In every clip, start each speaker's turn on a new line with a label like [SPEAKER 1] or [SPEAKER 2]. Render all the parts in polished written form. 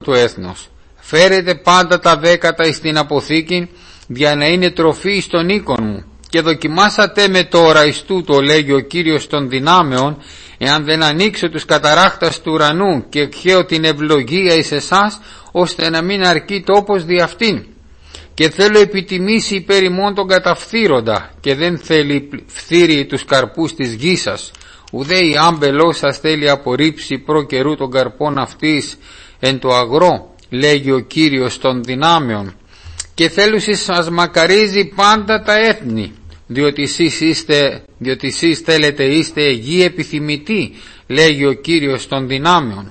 [SPEAKER 1] του έθνος. Φέρετε πάντα τα δέκατα εις την αποθήκη, για να είναι τροφή στον οίκον μου. Και δοκιμάσατε με τώρα εις τούτο, λέγει ο Κύριος των δυνάμεων, εάν δεν ανοίξω τους καταράχτας του ουρανού και εκχέω την ευλογία εις εσάς, ώστε να μην αρκεί τόπος δι' αυτήν. Και θέλω επιτιμήσει υπέρ ημών τον καταφθύροντα, και δεν θέλει φθύρει τους καρπούς της γης σας, ουδέ η άμπελός σας θέλει απορρίψει προ καιρού των καρπών αυτής εν το αγρό, λέγει ο Κύριος των δυνάμεων. Και θέλουσι σας μακαρίζει πάντα τα έθνη, διότι εσείς θέλετε είστε γη επιθυμητοί, λέγει ο Κύριος των δυνάμεων.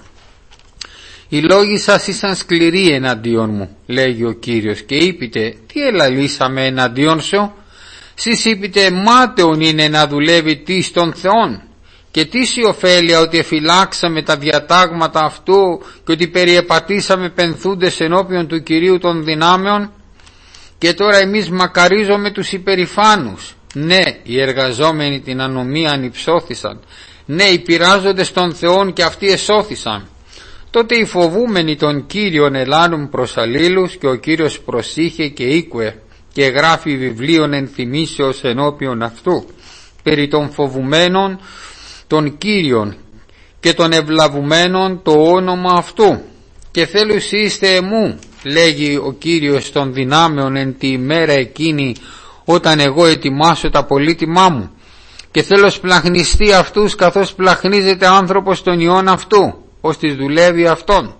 [SPEAKER 1] Οι λόγοι σας ήσαν σκληροί εναντίον μου, λέγει ο Κύριος, και είπετε, τι ελαλήσαμε εναντίον σου? Σεις είπετε, μάταιον είναι να δουλεύει τι των Θεών. Και τι η ωφέλεια ότι εφυλάξαμε τα διατάγματα αυτού και ότι περιεπατήσαμε πενθούντες ενώπιον του Κυρίου των δυνάμεων? Και τώρα εμείς μακαρίζουμε τους υπερηφάνους. Ναι, οι εργαζόμενοι την ανομία ανυψώθησαν. Ναι, οι πειράζοντες των Θεών και αυτοί εσώθησαν. Τότε οι φοβούμενοι των Κύριων ελάνουν προς αλλήλους, και ο Κύριος προσήχε και οίκουε, και γράφει βιβλίων ενθυμίσεως ενώπιον αυτού, περί των φοβουμένων των Κύριων και των ευλαβουμένων το όνομα αυτού. Και θέλους είστε εμού, λέγει ο Κύριος των δυνάμεων, εν τη ημέρα εκείνη, όταν εγώ ετοιμάσω τα πολύτιμά μου, και θέλω σπλαχνιστεί αυτούς καθώς πλαχνίζεται άνθρωπος των ιών αυτού, ως τις δουλεύει αυτόν.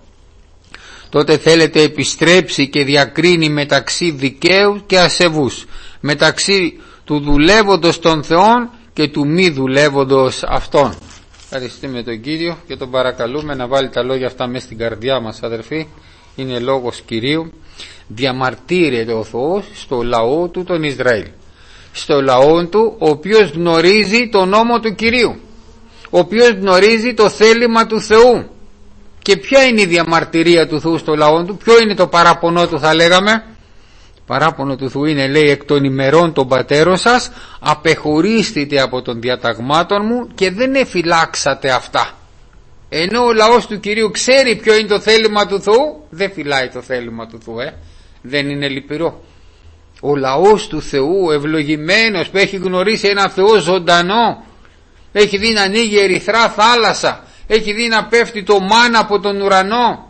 [SPEAKER 1] Τότε θέλετε επιστρέψει και διακρίνει μεταξύ δικαίου και ασεβούς, μεταξύ του δουλεύοντος των Θεών και του μη δουλεύοντος αυτών. Ευχαριστούμε τον Κύριο και τον παρακαλούμε να βάλει τα λόγια αυτά μέσα στην καρδιά μας, αδερφοί. Είναι λόγος Κυρίου. Διαμαρτύρεται ο Θεός στο λαό του τον Ισραήλ, στο λαό του ο οποίος γνωρίζει τον νόμο του Κυρίου, ο οποίος γνωρίζει το θέλημα του Θεού. Και ποια είναι η διαμαρτυρία του Θεού στο λαό του? Ποιο είναι το παράπονο του, θα λέγαμε? Παράπονο του Θεού είναι, λέει, εκ των ημερών των πατέρων σας απεχωρίστητε από των διαταγμάτων μου και δεν εφυλάξατε αυτά. Ενώ ο λαός του Κυρίου ξέρει ποιο είναι το θέλημα του Θεού, δεν φυλάει το θέλημα του Θεού. Δεν είναι λυπηρό? Ο λαός του Θεού, ευλογημένος, που έχει γνωρίσει ένα Θεό ζωντανό, έχει δει να ανοίγει ερυθρά θάλασσα, έχει δει να πέφτει το μάνα από τον ουρανό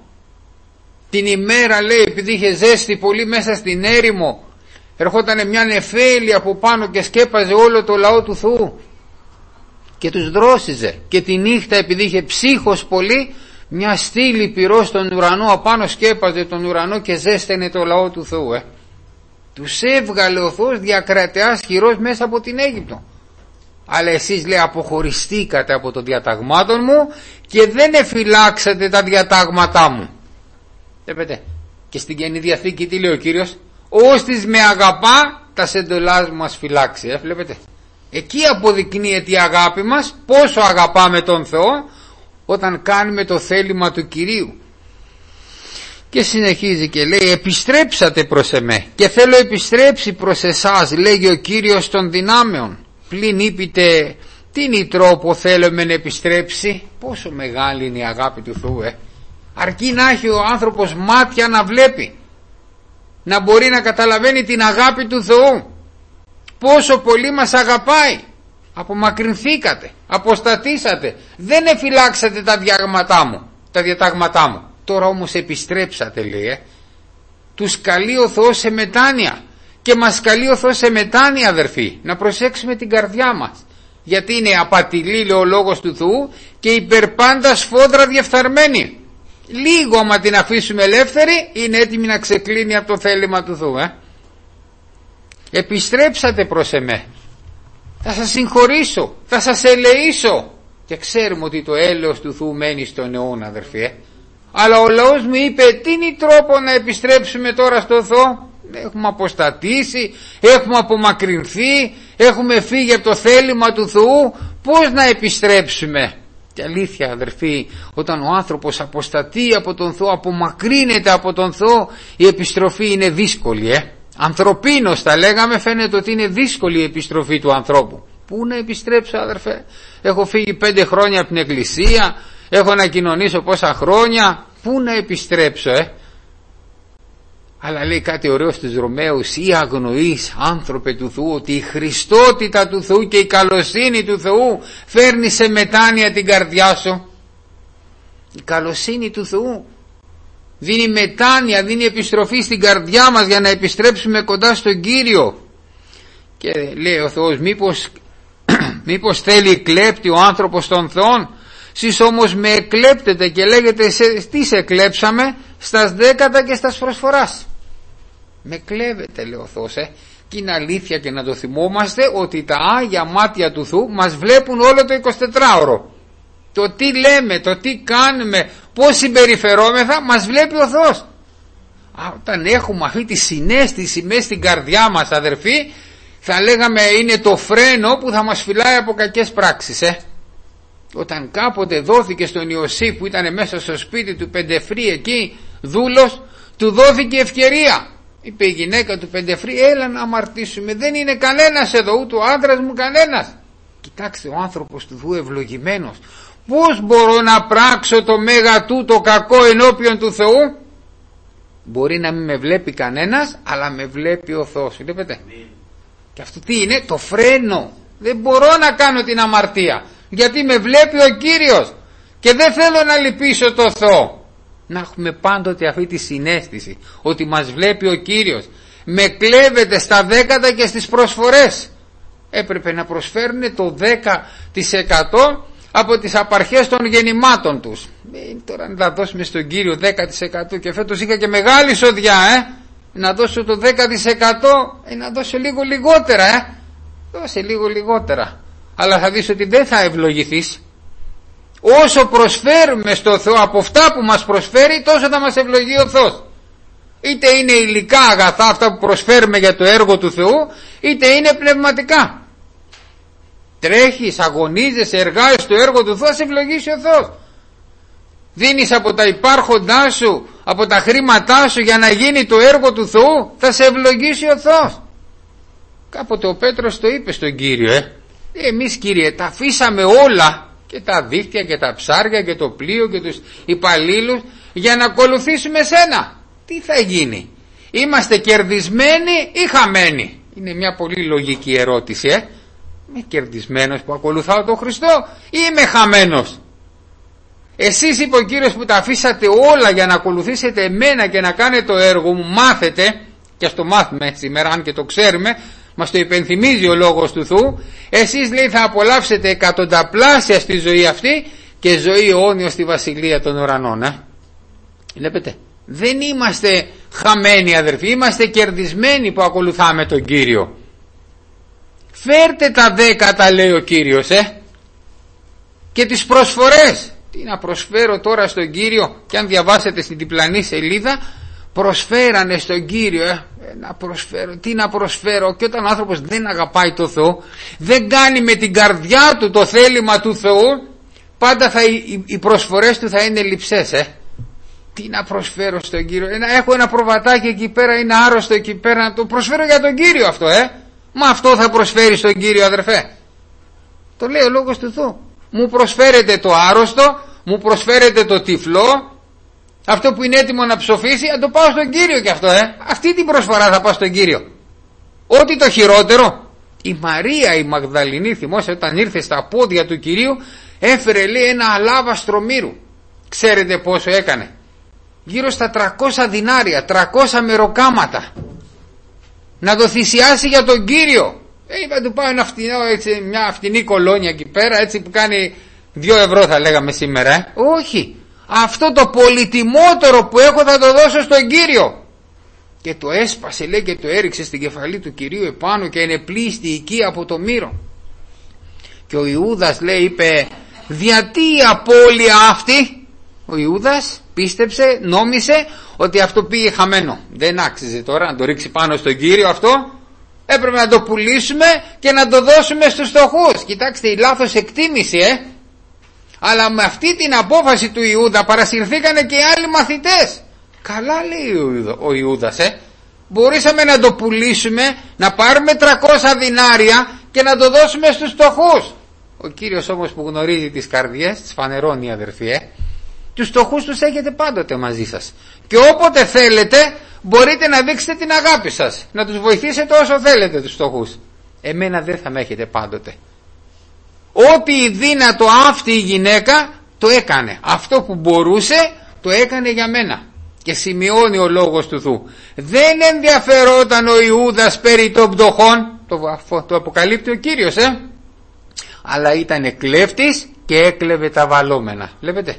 [SPEAKER 1] την ημέρα, λέει, επειδή είχε ζέστη πολύ μέσα στην έρημο, ερχόταν μια νεφέλη από πάνω και σκέπαζε όλο το λαό του Θεού και τους δρόσιζε. Και τη νύχτα, επειδή είχε ψύχος πολύ, μια στήλη πυρός στον ουρανό απάνω σκέπαζε τον ουρανό και ζέστενε το λαό του Θεού. Τους έβγαλε ο Θεός διακρατεάς χειρός μέσα από την Αίγυπτο. Αλλά εσείς, λέει, αποχωριστήκατε από το διαταγμάτων μου και δεν εφυλάξατε τα διατάγματά μου. Βλέπετε, και στην Καινή Διαθήκη τι λέει ο Κύριος? Όστις με αγαπά τα σεντολάς μας φυλάξει. Βλέπετε, εκεί αποδεικνύεται η αγάπη μας, πόσο αγαπάμε τον Θεό, όταν κάνουμε το θέλημα του Κυρίου. Και συνεχίζει και λέει, επιστρέψατε προς εμέ και θέλω επιστρέψει προς εσάς, λέγει ο Κύριος των δυνάμεων. Πλην είπετε, τι είναι η τρόπο θέλουμε να επιστρέψει? Πόσο μεγάλη είναι η αγάπη του Θεού. Αρκεί να έχει ο άνθρωπος μάτια να βλέπει, να μπορεί να καταλαβαίνει την αγάπη του Θεού, πόσο πολύ μας αγαπάει. Απομακρυνθήκατε, αποστατήσατε, δεν εφυλάξατε τα διατάγματά μου. Τώρα όμως επιστρέψατε, λέει. Τους καλεί ο Θεός σε μετάνοια, και μας καλεί ο Θεός σε μετάνοια, αδερφοί. Να προσέξουμε την καρδιά μας, γιατί είναι απατηλή, λέει ο λόγος του Θεού, και υπερπάντα σφόδρα διεφθαρμένη. Λίγο άμα την αφήσουμε ελεύθερη, είναι έτοιμη να ξεκλίνει από το θέλημα του Θεού. Επιστρέψατε προς εμέ, θα σας συγχωρήσω, θα σας ελεήσω. Και ξέρουμε ότι το έλεος του Θεού μένει στον αιώνα, αδερφοί. Αλλά ο λαός μου είπε, τι είναι τρόπο να επιστρέψουμε τώρα στο Θεό? Έχουμε αποστατήσει, έχουμε απομακρυνθεί, έχουμε φύγει από το θέλημα του Θεού, πώς να επιστρέψουμε? Και αλήθεια, αδερφοί, όταν ο άνθρωπος αποστατεί από τον Θεό, απομακρύνεται από τον Θεό, η επιστροφή είναι δύσκολη. Ανθρωπίνως τα λέγαμε, φαίνεται ότι είναι δύσκολη η επιστροφή του ανθρώπου. Πού να επιστρέψω, αδερφέ? Έχω φύγει 5 χρόνια από την εκκλησία, έχω να κοινωνήσω πόσα χρόνια, Πού να επιστρέψω, Αλλά λέει κάτι ωραίο στους Ρωμαίους: ή αγνοείς, άνθρωπε του Θεού, ότι η χριστότητα του Θεού και η καλοσύνη του Θεού φέρνει σε μετάνοια την καρδιά σου. Η καλοσύνη του Θεού δίνει μετάνοια, δίνει επιστροφή στην καρδιά μας για να επιστρέψουμε κοντά στον Κύριο. Και λέει ο Θεός: μήπως θέλει κλέπτη ο άνθρωπος των Θεών? Σεις όμως με εκλέπτετε και λέγετε τι σε εκλέψαμε? Στας δέκατα και στας προσφοράς. Με κλέβετε, λέει ο Θεός, Και είναι αλήθεια, και να το θυμόμαστε, ότι τα Άγια μάτια του Θεού μας βλέπουν όλο το 24ωρο. Το τι λέμε, το τι κάνουμε, πώς συμπεριφερόμεθα, μας βλέπει ο Θεός. Όταν έχουμε αυτή τη συναίσθηση μέσα στην καρδιά μας, αδερφοί, θα λέγαμε είναι το φρένο που θα μας φυλάει από κακές πράξεις. Όταν κάποτε δόθηκε στον Ιωσήφ, που ήταν μέσα στο σπίτι του Πεντεφρή εκεί δούλος, του δόθηκε ευκαιρία. Είπε η γυναίκα του Πεντεφρή: έλα να αμαρτήσουμε, δεν είναι κανένας εδώ, ούτε ο άντρας μου κανένας. Κοιτάξτε, ο άνθρωπος του Θεού ευλογημένος, πώς μπορώ να πράξω το μέγα του το κακό ενώπιον του Θεού? Μπορεί να μην με βλέπει κανένας, αλλά με βλέπει ο Θεός. Βλέπετε? Και αυτό τι είναι? Το φρένο. Δεν μπορώ να κάνω την αμαρτία, γιατί με βλέπει ο Κύριος και δεν θέλω να λυπήσω το Θεό. Να έχουμε πάντοτε αυτή τη συναίσθηση ότι μας βλέπει ο Κύριος. Με κλέβεται στα δέκατα και στις προσφορές. Έπρεπε να προσφέρουν το 10% από τις απαρχές των γεννημάτων τους. Τώρα να δώσουμε στον Κύριο 10%, και φέτος είχα και μεγάλη σοδιά, να δώσω το 10%, να δώσω λίγο λιγότερα, δώσε λίγο λιγότερα, αλλά θα δεις ότι δεν θα ευλογηθείς. Όσο προσφέρουμε στο Θεό από αυτά που μας προσφέρει, τόσο θα μας ευλογεί ο Θεός. Είτε είναι υλικά αγαθά αυτά που προσφέρουμε για το έργο του Θεού, είτε είναι πνευματικά. Τρέχεις, αγωνίζεσαι, εργάζεσαι στο έργο του Θεού, θα σε ευλογήσει ο Θεός. Δίνεις από τα υπάρχοντά σου, από τα χρήματά σου για να γίνει το έργο του Θεού, θα σε ευλογήσει ο Θεός. Κάποτε ο Πέτρος το είπε στον Κύριο, εμείς, Κύριε, τα αφήσαμε όλα, και τα δίχτυα και τα ψάρια και το πλοίο και τους υπαλλήλους, για να ακολουθήσουμε σένα. Τι θα γίνει? Είμαστε κερδισμένοι ή χαμένοι? Είναι μια πολύ λογική ερώτηση. Είμαι κερδισμένος που ακολουθάω τον Χριστό ή είμαι χαμένος? Εσείς, είπε ο Κύριος, που τα αφήσατε όλα για να ακολουθήσετε εμένα και να κάνετε το έργο μου, μάθετε, και ας το μάθουμε σήμερα, αν και το ξέρουμε, μας το υπενθυμίζει ο Λόγος του Θεού, εσείς, λέει, θα απολαύσετε εκατονταπλάσια στη ζωή αυτή και ζωή αιώνιο στη Βασιλεία των Ουρανών. Βλέπετε, δεν είμαστε χαμένοι, αδερφοί, είμαστε κερδισμένοι που ακολουθάμε τον Κύριο. Φέρτε τα 10, λέει ο Κύριος, και τις προσφορές. Τι να προσφέρω τώρα στον Κύριο? Και αν διαβάσετε στην διπλανή σελίδα, προσφέρανε στον Κύριο, να προσφέρω, τι να προσφέρω? Και όταν ο άνθρωπος δεν αγαπάει το Θεό, δεν κάνει με την καρδιά του το θέλημα του Θεού, πάντα οι προσφορές του θα είναι λειψές. Τι να προσφέρω στον Κύριο? Έχω ένα προβατάκι εκεί πέρα, είναι άρρωστο εκεί πέρα, να το προσφέρω για τον Κύριο αυτό, Μα αυτό θα προσφέρει στον Κύριο, αδερφέ? Το λέει ο Λόγος του Θεού. Μου προσφέρετε το άρρωστο, μου προσφέρετε το τυφλό, αυτό που είναι έτοιμο να ψοφήσει, να το πάω στον Κύριο και αυτό, Αυτή την προσφορά θα πάω στον Κύριο. Ό,τι το χειρότερο. Η Μαρία η Μαγδαληνή, θυμόσαι, όταν ήρθε στα πόδια του Κυρίου, έφερε, λέει, ένα αλάβαστρο μύρου. Ξέρετε πόσο έκανε? Γύρω στα 300 δινάρια, 300 μεροκάματα. Να το θυσιάσει για τον Κύριο. Είπα του πάω ένα φτηνό, έτσι, μια φτηνή κολόνια εκεί πέρα, έτσι, που κάνει 2 ευρώ θα λέγαμε σήμερα. Όχι, αυτό το πολυτιμότερο που έχω θα το δώσω στον Κύριο. Και το έσπασε, λέει, και το έριξε στην κεφαλή του Κυρίου επάνω και ενεπλήστη εκεί από το μύρο. Και ο Ιούδας, λέει, είπε, γιατί η απώλεια αυτή? Ο Ιούδας πίστεψε, νόμισε ότι αυτό πήγε χαμένο. Δεν άξιζε τώρα να το ρίξει πάνω στον Κύριο αυτό. Έπρεπε να το πουλήσουμε και να το δώσουμε στους φτωχούς. Κοιτάξτε, η λάθος εκτίμηση, Αλλά με αυτή την απόφαση του Ιούδα παρασυρθήκανε και οι άλλοι μαθητές. Καλά, λέει ο Ιούδας, Μπορούσαμε να το πουλήσουμε, να πάρουμε 300 δινάρια και να το δώσουμε στους φτωχούς. Ο Κύριος όμως, που γνωρίζει τις καρδιές, τις φανερώνει, αδερφοί, Τους φτωχούς τους έχετε πάντοτε μαζί σας. Και όποτε θέλετε μπορείτε να δείξετε την αγάπη σας, να τους βοηθήσετε όσο θέλετε τους φτωχούς. Εμένα δεν θα με έχετε πάντοτε. Ό,τι δύνατο αυτή η γυναίκα το έκανε. Αυτό που μπορούσε το έκανε για μένα. Και σημειώνει ο λόγος του Θεού. Δεν ενδιαφερόταν ο Ιούδας περί των πτωχών, το αποκαλύπτει ο Κύριος, αλλά ήταν κλέφτης και έκλεβε τα βαλόμενα. Βλέπετε.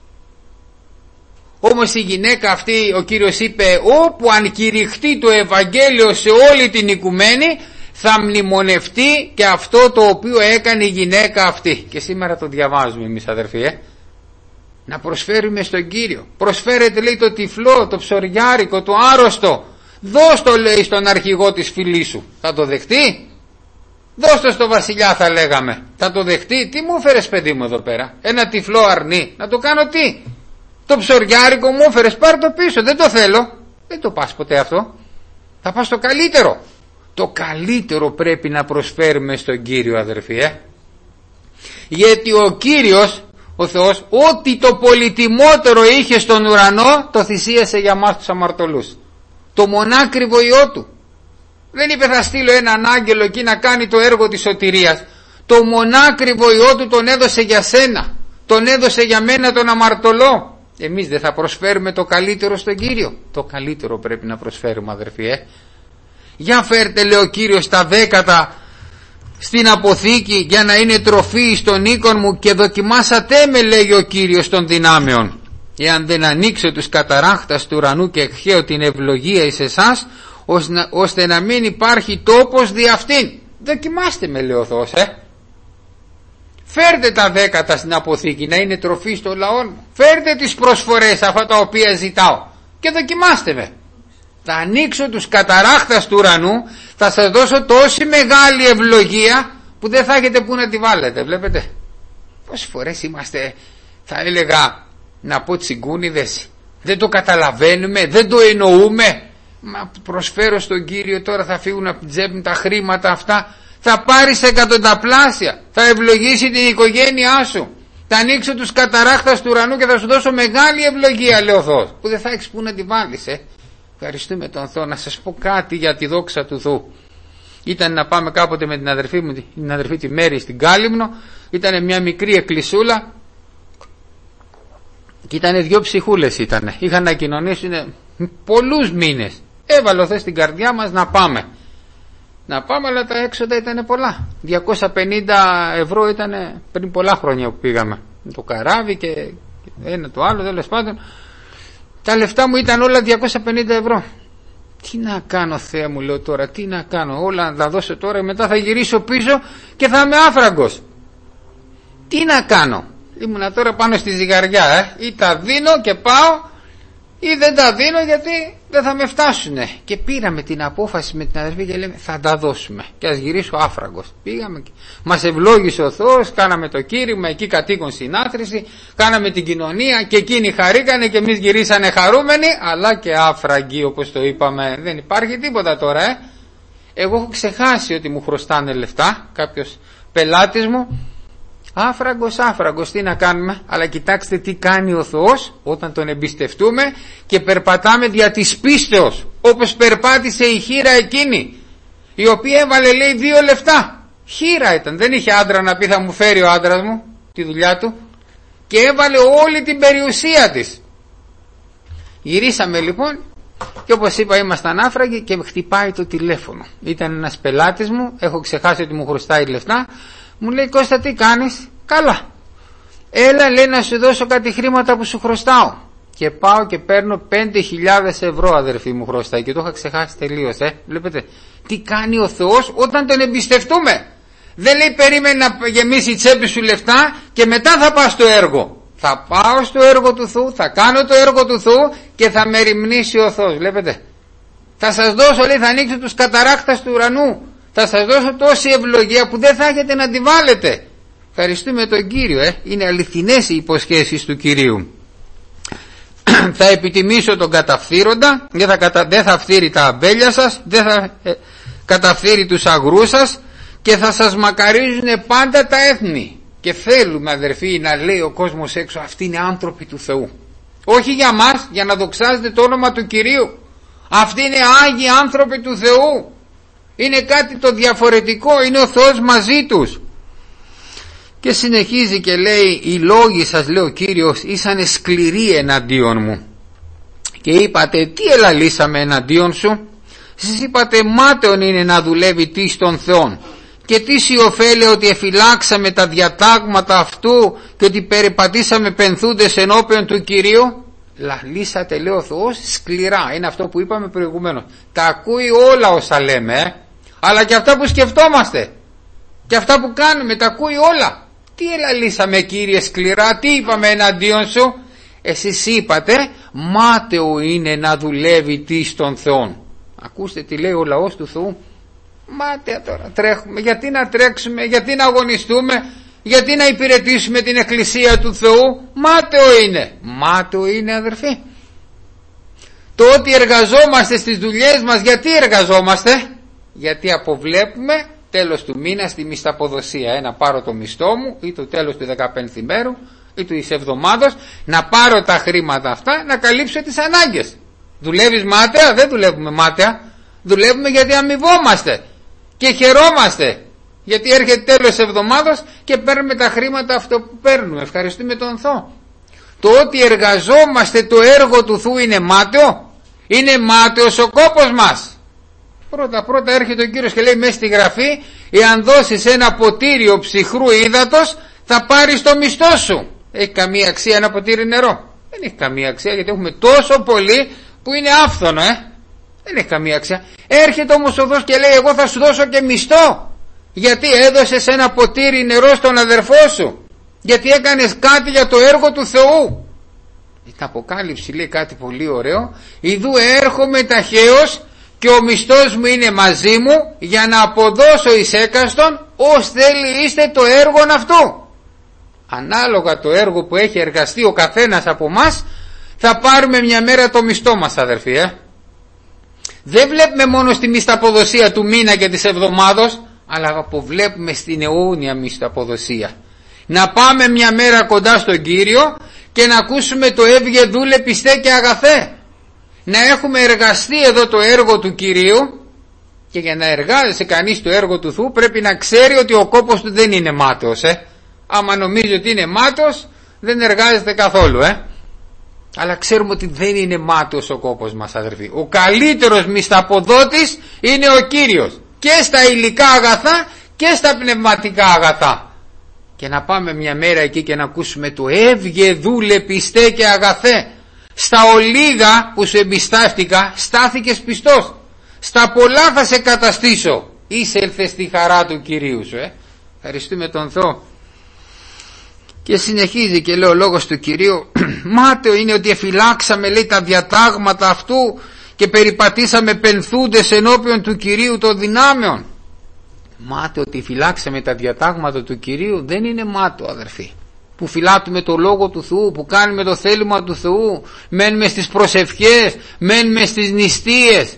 [SPEAKER 1] Όμως η γυναίκα αυτή, ο Κύριος είπε, όπου αν κηρυχτεί το Ευαγγέλιο σε όλη την οικουμένη, θα μνημονευτεί και αυτό το οποίο έκανε η γυναίκα αυτή. Και σήμερα το διαβάζουμε εμείς, αδερφοί, να προσφέρουμε στον Κύριο. Προσφέρετε, λέει, το τυφλό, το ψωριάρικο, το άρρωστο. Δώσ' το, λέει, στον αρχηγό της φυλής σου. Θα το δεχτεί? Δώσ' το στο βασιλιά, θα λέγαμε. Θα το δεχτεί? Τι μου έφερες, παιδί μου, εδώ πέρα? Ένα τυφλό αρνί. Να το κάνω τι? Το ψωριάρικο μου έφερες, πάρ' το πίσω. Δεν το θέλω. Δεν το πας ποτέ αυτό. Θα πας το καλύτερο. Το καλύτερο πρέπει να προσφέρουμε στον Κύριο, αδερφοί, γιατί ο Κύριος, ο Θεός, ό,τι το πολυτιμότερο είχε στον ουρανό, το θυσίασε για μας τους αμαρτωλούς. Το μονάκριβο Υιό του. Δεν είπε θα στείλω έναν άγγελο εκεί να κάνει το έργο της σωτηρίας. Το μονάκριβο Υιό του τον έδωσε για σένα. Τον έδωσε για μένα τον αμαρτωλό. Εμείς δεν θα προσφέρουμε το καλύτερο στον Κύριο? Το καλύτερο πρέπει να προσφέρουμε, αδερφοί, Για φέρτε, λέει ο Κύριος, τα δέκατα στην αποθήκη για να είναι τροφή στον οίκον μου και δοκιμάσατε με, λέει ο Κύριος των δυνάμεων, εάν δεν ανοίξω τους καταράχτας του ουρανού και εκχέω την ευλογία εις εσάς, ώστε να μην υπάρχει τόπος δι' αυτήν. Δοκιμάστε με, λέει ο Θεός, Φέρτε τα δέκατα στην αποθήκη να είναι τροφή στο λαό μου. Φέρτε τις προσφορές αυτά τα οποία ζητάω και δοκιμάστε με. Θα ανοίξω τους καταράχτας του ουρανού, θα σας δώσω τόση μεγάλη ευλογία που δεν θα έχετε που να τη βάλετε. Βλέπετε πόσες φορές είμαστε, θα έλεγα, να πω τσιγκούνιδες, δεν το καταλαβαίνουμε, δεν το εννοούμε. Μα προσφέρω στον Κύριο, τώρα θα φύγουν από την τσέπη τα χρήματα αυτά, θα πάρεις εκατονταπλάσια, θα ευλογήσει την οικογένειά σου. Θα ανοίξω τους καταράχτας του ουρανού και θα σου δώσω μεγάλη ευλογία, λέει ο Θεός, που δεν θα έχεις που να τη βάλεις. Ευχαριστούμε τον Θεό. Να σας πω κάτι για τη δόξα του Θεού. Ήταν να πάμε κάποτε με την αδερφή μου, την αδερφή τη Μέρη, στην Κάλυμνο. Ήταν μια μικρή εκκλησούλα και ήταν 2 ψυχούλες ήτανε. Είχαν να κοινωνήσουν πολλούς μήνες. Έβαλε ο Θεός στην καρδιά μας να πάμε. Να πάμε, αλλά τα έξοδα ήταν πολλά. 250 ευρώ ήταν πριν πολλά χρόνια που πήγαμε. Το καράβι και ένα το άλλο, τέλος πάντων. Τα λεφτά μου ήταν όλα 250 ευρώ. Τι να κάνω, Θεέ μου, λέω τώρα, τι να κάνω? Όλα να τα δώσω τώρα, μετά θα γυρίσω πίσω και θα είμαι άφραγκος. Τι να κάνω? Ήμουνα τώρα πάνω στη ζυγαριά, ή τα δίνω και πάω, ή δεν τα δίνω γιατί δεν θα με φτάσουνε. Και πήραμε την απόφαση με την αδερφή και λέμε θα τα δώσουμε και ας γυρίσω άφραγκος. Πήγαμε και μας ευλόγησε ο Θεός, κάναμε το κήρυγμα, εκεί κατοίκον συνάθρηση, κάναμε την κοινωνία και εκείνοι χαρήκανε και εμείς γυρίσανε χαρούμενοι, αλλά και άφραγκοι, όπως το είπαμε. Δεν υπάρχει τίποτα τώρα. Εγώ έχω ξεχάσει ότι μου χρωστάνε λεφτά, κάποιος πελάτης μου. Άφραγκος, τι να κάνουμε? Αλλά κοιτάξτε τι κάνει ο Θεός όταν τον εμπιστευτούμε και περπατάμε δια της πίστεως, όπως περπάτησε η χήρα εκείνη, η οποία έβαλε, λέει, 2 λεφτά. Χήρα ήταν, δεν είχε άντρα να πει θα μου φέρει ο άντρας μου τη δουλειά του, και έβαλε όλη την περιουσία της. Γυρίσαμε λοιπόν και όπως είπα ήμασταν άφραγοι και χτυπάει το τηλέφωνο. Ήταν ένας πελάτης μου, έχω ξεχάσει ότι μου χρωστάει λεφτά. Μου λέει Κώστα τι κάνεις? Καλά. Έλα, λέει, να σου δώσω κάτι χρήματα που σου χρωστάω. Και πάω και παίρνω 5.000 ευρώ, αδερφή μου χρωστάει, και το είχα ξεχάσει τελείως. Βλέπετε τι κάνει ο Θεός όταν τον εμπιστευτούμε. Δεν λέει περίμενε να γεμίσει η τσέπη σου λεφτά και μετά θα πας στο έργο. Θα πάω στο έργο του Θεού, θα κάνω το έργο του Θεού και θα με ρημνήσει ο Θεός. Βλέπετε, θα σας δώσω, λέει, θα ανοίξω τους καταράχτας του ουρανού, θα σας δώσω τόση ευλογία που δεν θα έχετε να τη βάλετε. Ευχαριστούμε τον Κύριο. Είναι αληθινές οι υποσχέσεις του Κυρίου. Θα επιτιμήσω τον καταφθείροντα, δεν θα φθείρει τα αμπέλια σας, δεν θα καταφθείρει τους αγρούς σας, και θα σας μακαρίζουν πάντα τα έθνη. Και θέλουμε, αδερφοί, να λέει ο κόσμος έξω, αυτοί είναι άνθρωποι του Θεού. Όχι για μας, για να δοξάζεται το όνομα του Κυρίου. Αυτοί είναι Άγιοι άνθρωποι του Θεού. Είναι κάτι το διαφορετικό, είναι ο Θεός μαζί τους. Και συνεχίζει και λέει, οι λόγοι σας, λέει ο Κύριος, ήσανε σκληροί εναντίον μου. Και είπατε, τι ελαλήσαμε εναντίον σου? Εσείς είπατε, μάταιον είναι να δουλεύει τι στον Θεόν. Και τι σιωφέλε ότι εφυλάξαμε τα διατάγματα αυτού και ότι περιπατήσαμε πενθούντες ενώπιον του Κυρίου? Λαλήσατε, λέει ο Θεός, σκληρά. Είναι αυτό που είπαμε προηγουμένως. Τα ακούει όλα όσα λέμε, αλλά και αυτά που σκεφτόμαστε και αυτά που κάνουμε, τα ακούει όλα. Τι ελαλήσαμε, Κύριε, σκληρά? Τι είπαμε εναντίον σου? Εσείς είπατε, μάταιο είναι να δουλεύει τι στον Θεόν. Ακούστε τι λέει ο λαός του Θεού. Μάταια τώρα τρέχουμε. Γιατί να τρέξουμε, γιατί να αγωνιστούμε, γιατί να υπηρετήσουμε την Εκκλησία του Θεού? Μάταιο είναι. Μάταιο είναι, αδερφοί. Το ότι εργαζόμαστε στις δουλειές μας, γιατί εργαζόμαστε? Γιατί αποβλέπουμε τέλος του μήνα στη μισθαποδοσία. Να πάρω το μισθό μου ή το τέλος του 15ου μέρου ή του εβδομάδος, να πάρω τα χρήματα αυτά να καλύψω τις ανάγκες. Δουλεύεις μάταια? Δεν δουλεύουμε μάταια. Δουλεύουμε γιατί αμοιβόμαστε και χαιρόμαστε, γιατί έρχεται τέλος εβδομάδος και παίρνουμε τα χρήματα αυτό που παίρνουμε. Ευχαριστούμε τον Θεό. Το ότι εργαζόμαστε το έργο του Θεού είναι μάταιο? Είναι μάταιος ο κόπος μας? Πρώτα έρχεται ο Κύριος και λέει μέσα στη Γραφή, εάν δώσεις ένα ποτήριο ψυχρού ύδατος θα πάρεις το μισθό σου. Έχει καμία αξία ένα ποτήρι νερό? Δεν έχει καμία αξία, γιατί έχουμε τόσο πολύ που είναι άφθονο. Δεν έχει καμία αξία. Έρχεται όμως ο Θεός και λέει, εγώ θα σου δώσω και μισθό, γιατί έδωσες ένα ποτήρι νερό στον αδερφό σου, γιατί έκανες κάτι για το έργο του Θεού. Την Αποκάλυψη λέει κάτι πολύ ωραίο. Ιδού έρχομαι ταχαίως και ο μισθός μου είναι μαζί μου, για να αποδώσω εις έκαστον ως θέλει είστε το έργον αυτού. Ανάλογα το έργο που έχει εργαστεί ο καθένας από μας, θα πάρουμε μια μέρα το μισθό μας, αδερφοί. Δεν βλέπουμε μόνο στη μισθαποδοσία του μήνα και της εβδομάδος, αλλά αποβλέπουμε στην αιώνια μισθαποδοσία. Να πάμε μια μέρα κοντά στον Κύριο και να ακούσουμε το έβγε δούλε πιστέ και αγαθέ. Να έχουμε εργαστεί εδώ το έργο του Κυρίου, και για να εργάζεσαι κανείς το έργο του Θεού πρέπει να ξέρει ότι ο κόπος του δεν είναι μάταιος. Άμα νομίζει ότι είναι μάταιος, δεν εργάζεται καθόλου. Αλλά ξέρουμε ότι δεν είναι μάταιος ο κόπος μας, αδερφοί. Ο καλύτερος μισθαποδότης είναι ο Κύριος, και στα υλικά αγαθά και στα πνευματικά αγαθά. Και να πάμε μια μέρα εκεί και να ακούσουμε το έβγε δούλε πιστέ και αγαθέ. Στα ολίγα που σου εμπιστάστηκα στάθηκες πιστός, στα πολλά θα σε καταστήσω, εισέλθες στη χαρά του Κυρίου σου. Ευχαριστούμε τον Θεό. Και συνεχίζει και λέει ο λόγος του Κυρίου, μάταιο είναι ότι εφυλάξαμε, λέει, τα διατάγματα αυτού και περιπατήσαμε πενθούντες ενώπιον του Κυρίου των δυνάμεων. Μάταιο ότι φυλάξαμε τα διατάγματα του Κυρίου δεν είναι μάταιο, αδερφοί. Που φυλάτουμε το λόγο του Θεού, που κάνουμε το θέλημα του Θεού, μένουμε στις προσευχές, μένουμε στις νηστείες.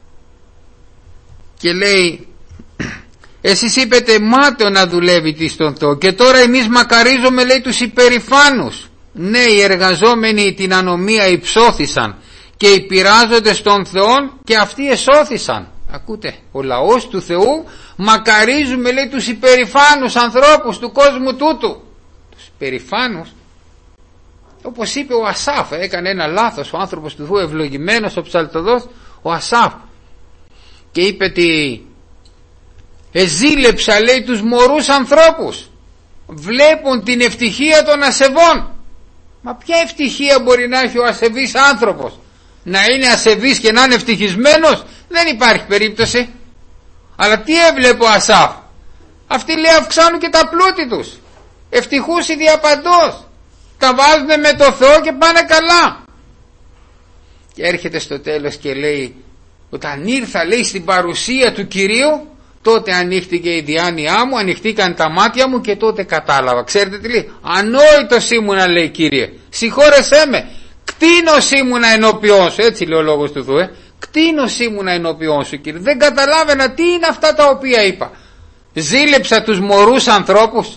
[SPEAKER 1] Και λέει, εσείς είπετε μάταιο να δουλεύει τι στον Θεό, και τώρα εμείς μακαρίζουμε, λέει, τους υπερηφάνους. Ναι, οι εργαζόμενοι την ανομία υψώθησαν και οι πειράζοντες των Θεών και αυτοί εσώθησαν. Ακούτε, ο λαός του Θεού μακαρίζουμε, λέει, τους υπερηφάνους ανθρώπους του κόσμου τούτου. Τους υπερηφάνους, όπως είπε ο Ασάφ, έκανε ένα λάθος ο άνθρωπος του Θεού, ευλογημένος ο ψαλτοδός, ο Ασάφ, και είπε ότι εζήλεψα, λέει, τους μωρούς ανθρώπους, βλέπουν την ευτυχία των ασεβών. Μα ποια ευτυχία μπορεί να έχει ο ασεβής άνθρωπος? Να είναι ασεβής και να είναι ευτυχισμένος? Δεν υπάρχει περίπτωση. Αλλά τι έβλεπε ο Ασάφ? Αυτοί, λέει, αυξάνουν και τα πλούτη τους, ευτυχούσι διαπαντός, τα βάζουν με το Θεό και πάνε καλά. Και έρχεται στο τέλος και λέει, όταν ήρθα, λέει, στην παρουσία του Κυρίου, τότε ανοίχτηκε η διάνοιά μου, ανοιχτήκαν τα μάτια μου και τότε κατάλαβα. Ξέρετε τι λέει? Ανόητος ήμουνα, λέει, Κύριε, συγχώρεσέ με, κτήνος ήμουνα ενώπιόν σου. Έτσι λέει ο λόγος του Θεού. Κτήνος ήμουνα ενώπιόν σου, Κύριε. Δεν καταλάβαινα τι είναι αυτά τα οποία είπα. Ζήλεψα τους μωρούς ανθρώπους,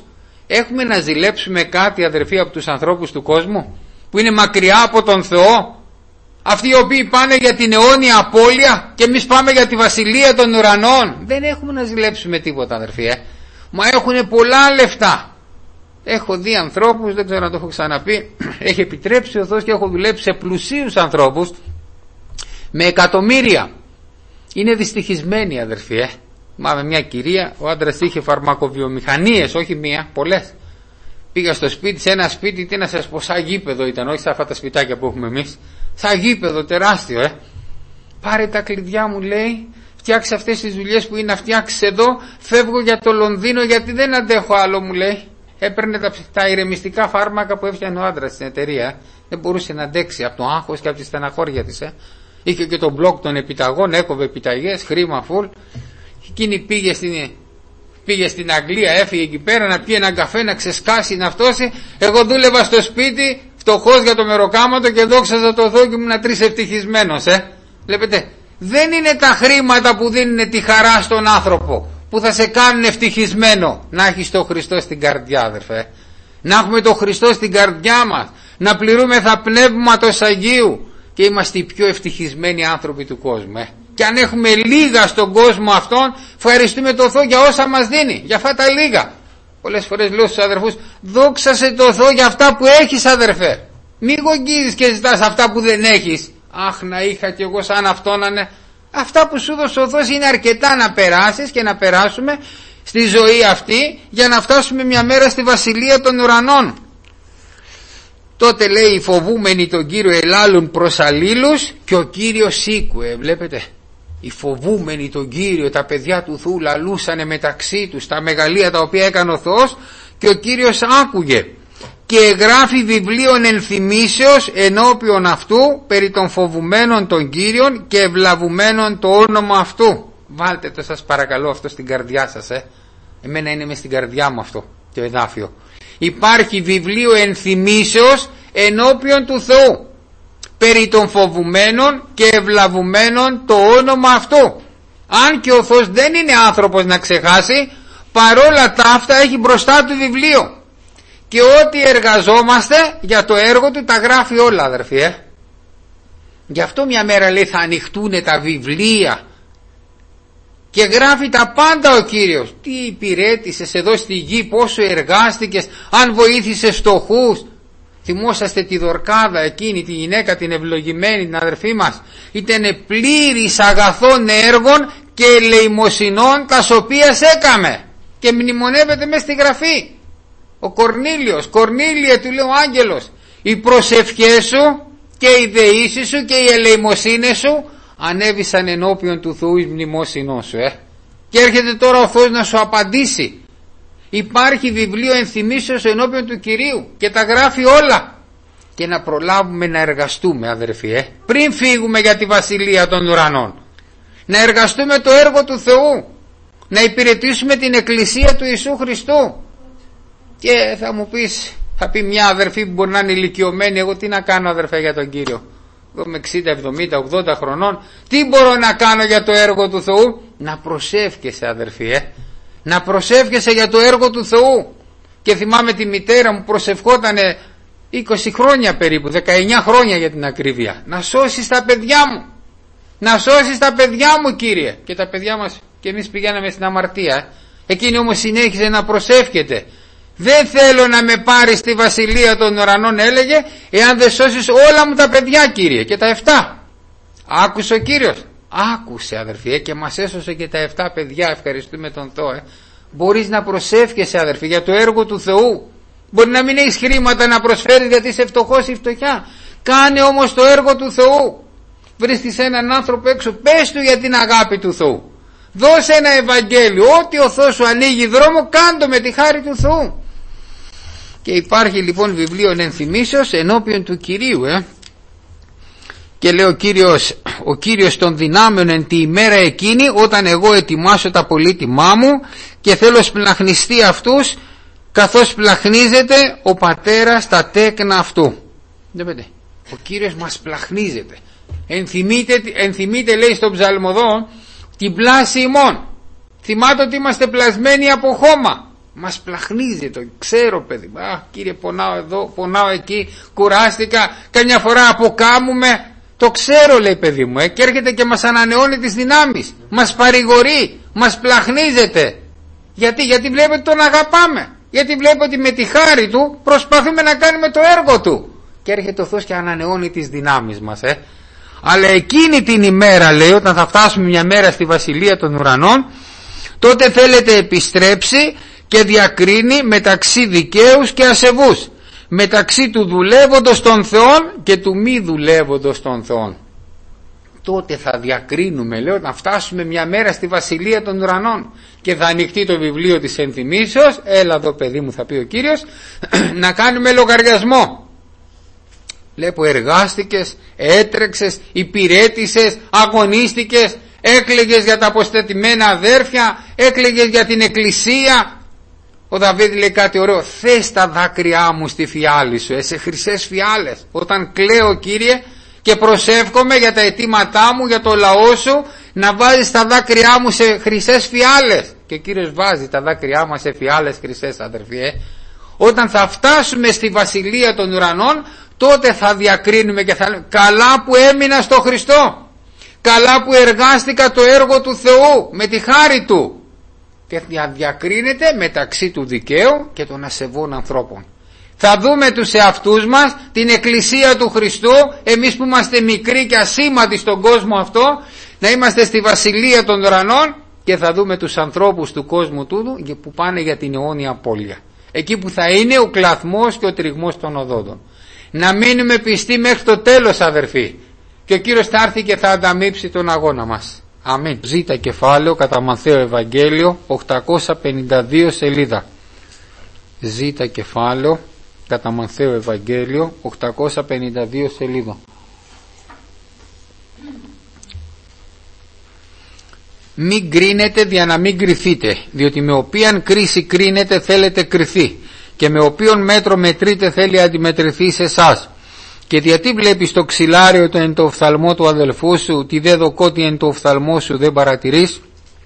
[SPEAKER 1] Έχουμε να ζηλέψουμε κάτι, αδερφοί, από τους ανθρώπους του κόσμου που είναι μακριά από τον Θεό, αυτοί οι οποίοι πάνε για την αιώνια απώλεια και εμείς πάμε για τη βασιλεία των ουρανών? Δεν έχουμε να ζηλέψουμε τίποτα, αδερφοί, Μα έχουν πολλά λεφτά. Έχω δει ανθρώπους, δεν ξέρω να το έχω ξαναπεί, έχει επιτρέψει ο Θεός και έχω δουλέψει σε πλουσίους ανθρώπους με εκατομμύρια. Είναι δυστυχισμένοι, αδερφοί, Μα μια κυρία, ο άντρας είχε φαρμακοβιομηχανίες, όχι μία, πολλές. Πήγα στο σπίτι, σε ένα σπίτι, τι να σας πω, σαν γήπεδο ήταν, όχι σαν αυτά τα σπιτάκια που έχουμε εμείς, σαν γήπεδο τεράστιο, Πάρε τα κλειδιά, μου λέει, φτιάξε αυτές τις δουλειές που είναι να φτιάξεις εδώ, φεύγω για το Λονδίνο γιατί δεν αντέχω άλλο, μου λέει. Έπαιρνε τα ηρεμιστικά φάρμακα που έφτιανε ο άντρας στην εταιρεία, δεν μπορούσε να αντέξει από το άγχος και από τη στεναχώρια της, Είχε και τον μπλοκ των επιταγών, έκοβε επιταγές, χρήμα φουλ. Εκείνη πήγε στην Αγγλία, έφυγε εκεί πέρα να πει έναν καφέ, να ξεσκάσει, να φτώσει. Εγώ δούλευα στο σπίτι, φτωχός για το μεροκάματο και δόξαζα το Θεό και ήμουν 3 ευτυχισμένος, Βλέπετε, δεν είναι τα χρήματα που δίνουν τη χαρά στον άνθρωπο, που θα σε κάνουν ευτυχισμένο. Να έχεις τον Χριστό στην καρδιά, αδερφέ. Να έχουμε τον Χριστό στην καρδιά μας, να πληρούμεθα πνεύματος Αγίου και είμαστε οι πιο ευτυχισμένοι άνθρωποι του κόσμου, Και αν έχουμε λίγα στον κόσμο αυτόν, ευχαριστούμε τον Θεό για όσα μας δίνει, για αυτά τα λίγα. Πολλές φορές λέω στους αδερφούς, δόξασε τον Θεό για αυτά που έχεις, αδερφέ. Μη γογγίζεις και ζητάς αυτά που δεν έχεις. Αχ, να είχα κι εγώ σαν αυτό να είναι. Αυτά που σου δώσε ο Θεός είναι αρκετά να περάσεις και να περάσουμε στη ζωή αυτή για να φτάσουμε μια μέρα στη βασιλεία των ουρανών. Τότε λέει, οι φοβούμενοι τον Κύριο ελάλουν προς αλλήλους και ο Κύριος σήκουε. Βλέπετε, οι φοβούμενοι τον Κύριο, τα παιδιά του Θεού λαλούσανε μεταξύ τους τα μεγαλεία τα οποία έκανε ο Θεός και ο Κύριος άκουγε και γράφει βιβλίων ενθυμίσεως ενώπιον αυτού περί των φοβουμένων των Κύριων και ευλαβουμένων το όνομα αυτού. Βάλτε το, σας παρακαλώ, αυτό στην καρδιά σας, Εμένα είναι μες στην καρδιά μου αυτό το εδάφιο. Υπάρχει βιβλίο ενθυμίσεως ενώπιον του Θεού περί των φοβουμένων και ευλαβουμένων το όνομα αυτού. Αν και ο Θεός δεν είναι άνθρωπος να ξεχάσει, παρόλα τα αυτά έχει μπροστά του βιβλίο και ό,τι εργαζόμαστε για το έργο του τα γράφει όλα, αδερφοί. Γι' αυτό μια μέρα λέει θα ανοιχτούν τα βιβλία και γράφει τα πάντα ο Κύριος. Τι υπηρέτησες εδώ στη γη, πόσο εργάστηκες, αν βοήθησες φτωχούς. Θυμόσαστε τη Δορκάδα εκείνη, τη γυναίκα την ευλογημένη, την αδερφή μας. Ήταν πλήρης αγαθών έργων και ελεημοσυνών τα οποία έκαμε. Και μνημονεύεται μέσα στη γραφή. Ο Κορνήλιος, Κορνήλιε, του λέει ο άγγελος, οι προσευχές σου και οι δεήσεις σου και οι ελεημοσύνες σου ανέβησαν ενώπιον του Θεού εις μνημόσυνό σου, Και έρχεται τώρα ο Θεός να σου απαντήσει. Υπάρχει βιβλίο ενθυμίσεως ενώπιον του Κυρίου και τα γράφει όλα. Και να προλάβουμε να εργαστούμε, αδερφοί, πριν φύγουμε για τη βασιλεία των ουρανών. Να εργαστούμε το έργο του Θεού, να υπηρετήσουμε την εκκλησία του Ιησού Χριστού. Και θα μου πεις, θα πει μια αδερφή που μπορεί να είναι ηλικιωμένη, εγώ τι να κάνω, αδερφέ, για τον Κύριο? Εγώ με 60, 70, 80 χρονών, τι μπορώ να κάνω για το έργο του Θεού? Να προσεύχεσαι, αδερφή, να προσεύχεσαι για το έργο του Θεού. Και θυμάμαι τη μητέρα μου προσευχότανε 20 χρόνια περίπου, 19 χρόνια για την ακρίβεια, να σώσεις τα παιδιά μου, να σώσεις τα παιδιά μου, Κύριε. Και τα παιδιά μας, και εμείς πηγαίναμε στην αμαρτία, εκείνη όμως συνέχιζε να προσεύχεται. Δεν θέλω να με πάρεις στη βασιλεία των ουρανών, έλεγε, εάν δεν σώσεις όλα μου τα παιδιά, Κύριε. Και τα 7. Άκουσε ο Κύριος? Άκουσε, αδερφοί, και μας έσωσε και τα 7 παιδιά. Ευχαριστούμε τον Θεό. Μπορείς να προσεύχεσαι, αδερφοί, για το έργο του Θεού. Μπορεί να μην έχεις χρήματα να προσφέρεις γιατί είσαι φτωχός ή φτωχιά. Κάνε όμως το έργο του Θεού. Βρίσκεις έναν άνθρωπο έξω, πες του για την αγάπη του Θεού. Δώσε ένα Ευαγγέλιο. Ό,τι ο Θεός σου ανοίγει δρόμο, κάντο με τη χάρη του Θεού. Και υπάρχει λοιπόν βιβλίο ενθυμίσεως ενώπιον του Κυρίου. Και λέει ο Κύριος των δυνάμεων εν τη ημέρα εκείνη, όταν εγώ ετοιμάσω τα πολύτιμά μου και θέλω σπλαχνιστεί αυτούς, καθώς πλαχνίζεται ο πατέρας τα τέκνα αυτού. Βλέπετε, ο Κύριος μας πλαχνίζεται. Ενθυμείτε, λέει στον ψαλμοδό, την πλάση ημών. Θυμάται ότι είμαστε πλασμένοι από χώμα. Μας πλαχνίζει το ξέρω παιδί. Κύριε, πονάω εδώ, πονάω εκεί, κουράστηκα, καμιά φορά αποκάμουμε. Το ξέρω, λέει παιδί μου, και έρχεται και μας ανανεώνει τις δυνάμεις. Μας παρηγορεί, μας πλαχνίζεται. Γιατί βλέπετε τον αγαπάμε. Γιατί βλέπετε ότι με τη χάρη του προσπαθούμε να κάνουμε το έργο του. Και έρχεται ο Θεός και ανανεώνει τις δυνάμεις μας. Αλλά εκείνη την ημέρα, λέει, όταν θα φτάσουμε μια μέρα στη Βασιλεία των Ουρανών, τότε θέλετε επιστρέψει και διακρίνει μεταξύ δικαίους και ασεβούς, μεταξύ του δουλεύοντος των Θεών και του μη δουλεύοντος των Θεών. Τότε θα διακρίνουμε, λέω, να φτάσουμε μια μέρα στη Βασιλεία των Ουρανών και θα ανοιχτεί το βιβλίο της ενθυμήσεως. Έλα εδώ παιδί μου, θα πει ο Κύριος, να κάνουμε λογαριασμό. Λέει που εργάστηκες, έτρεξες, υπηρέτησες, αγωνίστηκες, έκλαιγες για τα αποστετημένα αδέρφια, έκλαιγες για την εκκλησία. Ο Δαβίδ λέει κάτι ωραίο: θες τα δάκρυά μου στη φιάλη σου, σε χρυσές φιάλες. Όταν κλαίω, Κύριε, και προσεύχομαι για τα αιτήματά μου, για το λαό σου, να βάζεις τα δάκρυά μου σε χρυσές φιάλες. Και ο Κύριος βάζει τα δάκρυά μας σε φιάλες χρυσές, αδερφοί. Όταν θα φτάσουμε στη Βασιλεία των Ουρανών, τότε θα διακρίνουμε και θα λέμε: καλά που έμεινα στο Χριστό, καλά που εργάστηκα το έργο του Θεού με τη χάρη του. Και θα διακρίνεται μεταξύ του δικαίου και των ασεβών ανθρώπων. Θα δούμε τους εαυτούς μας, την Εκκλησία του Χριστού, εμείς που είμαστε μικροί και ασήμαντοι στον κόσμο αυτό, να είμαστε στη Βασιλεία των Ουρανών, και θα δούμε τους ανθρώπους του κόσμου τούτου που πάνε για την αιώνια απώλεια. Εκεί που θα είναι ο κλαθμός και ο τριγμός των οδόντων. Να μείνουμε πιστοί μέχρι το τέλος, αδερφοί, και ο Κύριος θα έρθει και θα ανταμείψει τον αγώνα μας. Αμήν. Ζήτα κεφάλαιο κατά Ματθαίο Ευαγγέλιο, 852 σελίδα. Ζήτα κεφάλαιο κατά Ματθαίο Ευαγγέλιο, 852 σελίδα. Μην κρίνετε δια να μην κριθείτε, διότι με οποίαν κρίση κρίνετε θέλετε κριθεί, και με οποίον μέτρο μετρείτε θέλει αντιμετρηθεί σε εσάς. Και γιατί βλέπεις το ξυλάριο το εν το οφθαλμό του αδελφού σου, τη δε δοκότη εν το οφθαλμό σου δεν παρατηρείς?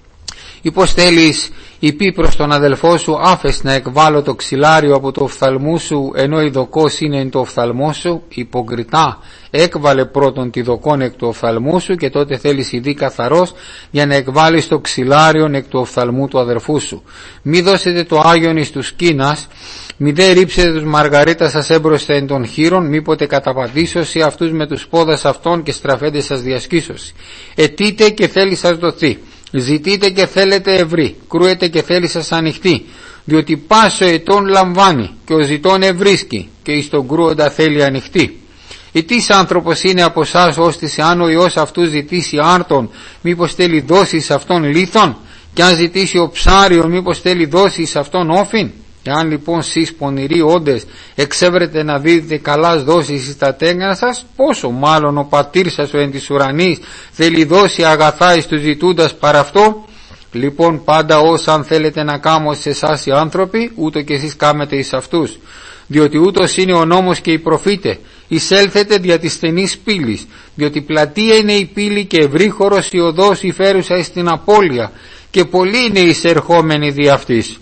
[SPEAKER 1] Ή πως θέλεις υπεί προς τον αδελφό σου, άφες να εκβάλω το ξυλάριο από το οφθαλμού σου, ενώ η δοκός είναι εν το οφθαλμό σου? Υποκριτά, έκβαλε πρώτον τη δοκόν εκ του οφθαλμού σου, και τότε θέλεις ειδεί καθαρός για να εκβάλεις το ξυλάριον εκ του οφθαλμού του αδελφού σου. Μη δώσετε το άγιον εις τους κίνας, μη δε ρίψετε τους μαργαρίτας σας έμπροστα εν των χείρων, μήποτε καταπατήσωση αυτούς με τους πόδας αυτών και στραφέντε σας διασκήσωση. Αιτείτε και θέλει σας δοθεί, ζητείτε και θέλετε ευρύ, κρούετε και θέλει σας ανοιχτή, διότι πάσο ετών λαμβάνει και ο ζητών ευρίσκει, και εις τον κρούοντα θέλει ανοιχτή. Ή τις άνθρωπος είναι από εσάς, ώστις εάν ο Υιός αυτού ζητήσει άρτον, μήπως θέλει δώσει εις αυτόν λίθον, και αν ζητήσει ο ψάριον, μήπως θέλει δώσει εις αυτόν όφιν? Εάν λοιπόν σεις πονηροί όντες εξεύρετε να δίδετε καλάς δόσεις εις τα τέκνα σας, πόσο μάλλον ο πατήρ σας ο εν της ουρανής θέλει δώσει αγαθά εις τους ζητούντας παρά αυτό. Λοιπόν πάντα όσα αν θέλετε να κάμω σε εσάς οι άνθρωποι, ούτω και εσείς κάμετε εις αυτούς, διότι ούτως είναι ο νόμος και οι προφήτε. Εισέλθετε δια της στενής πύλης, διότι πλατεία είναι η πύλη και ευρύχωρος η οδός η φέρουσα εις την απώλεια, και πολλοί είναι οι εισερχόμενοι δι' αυτής.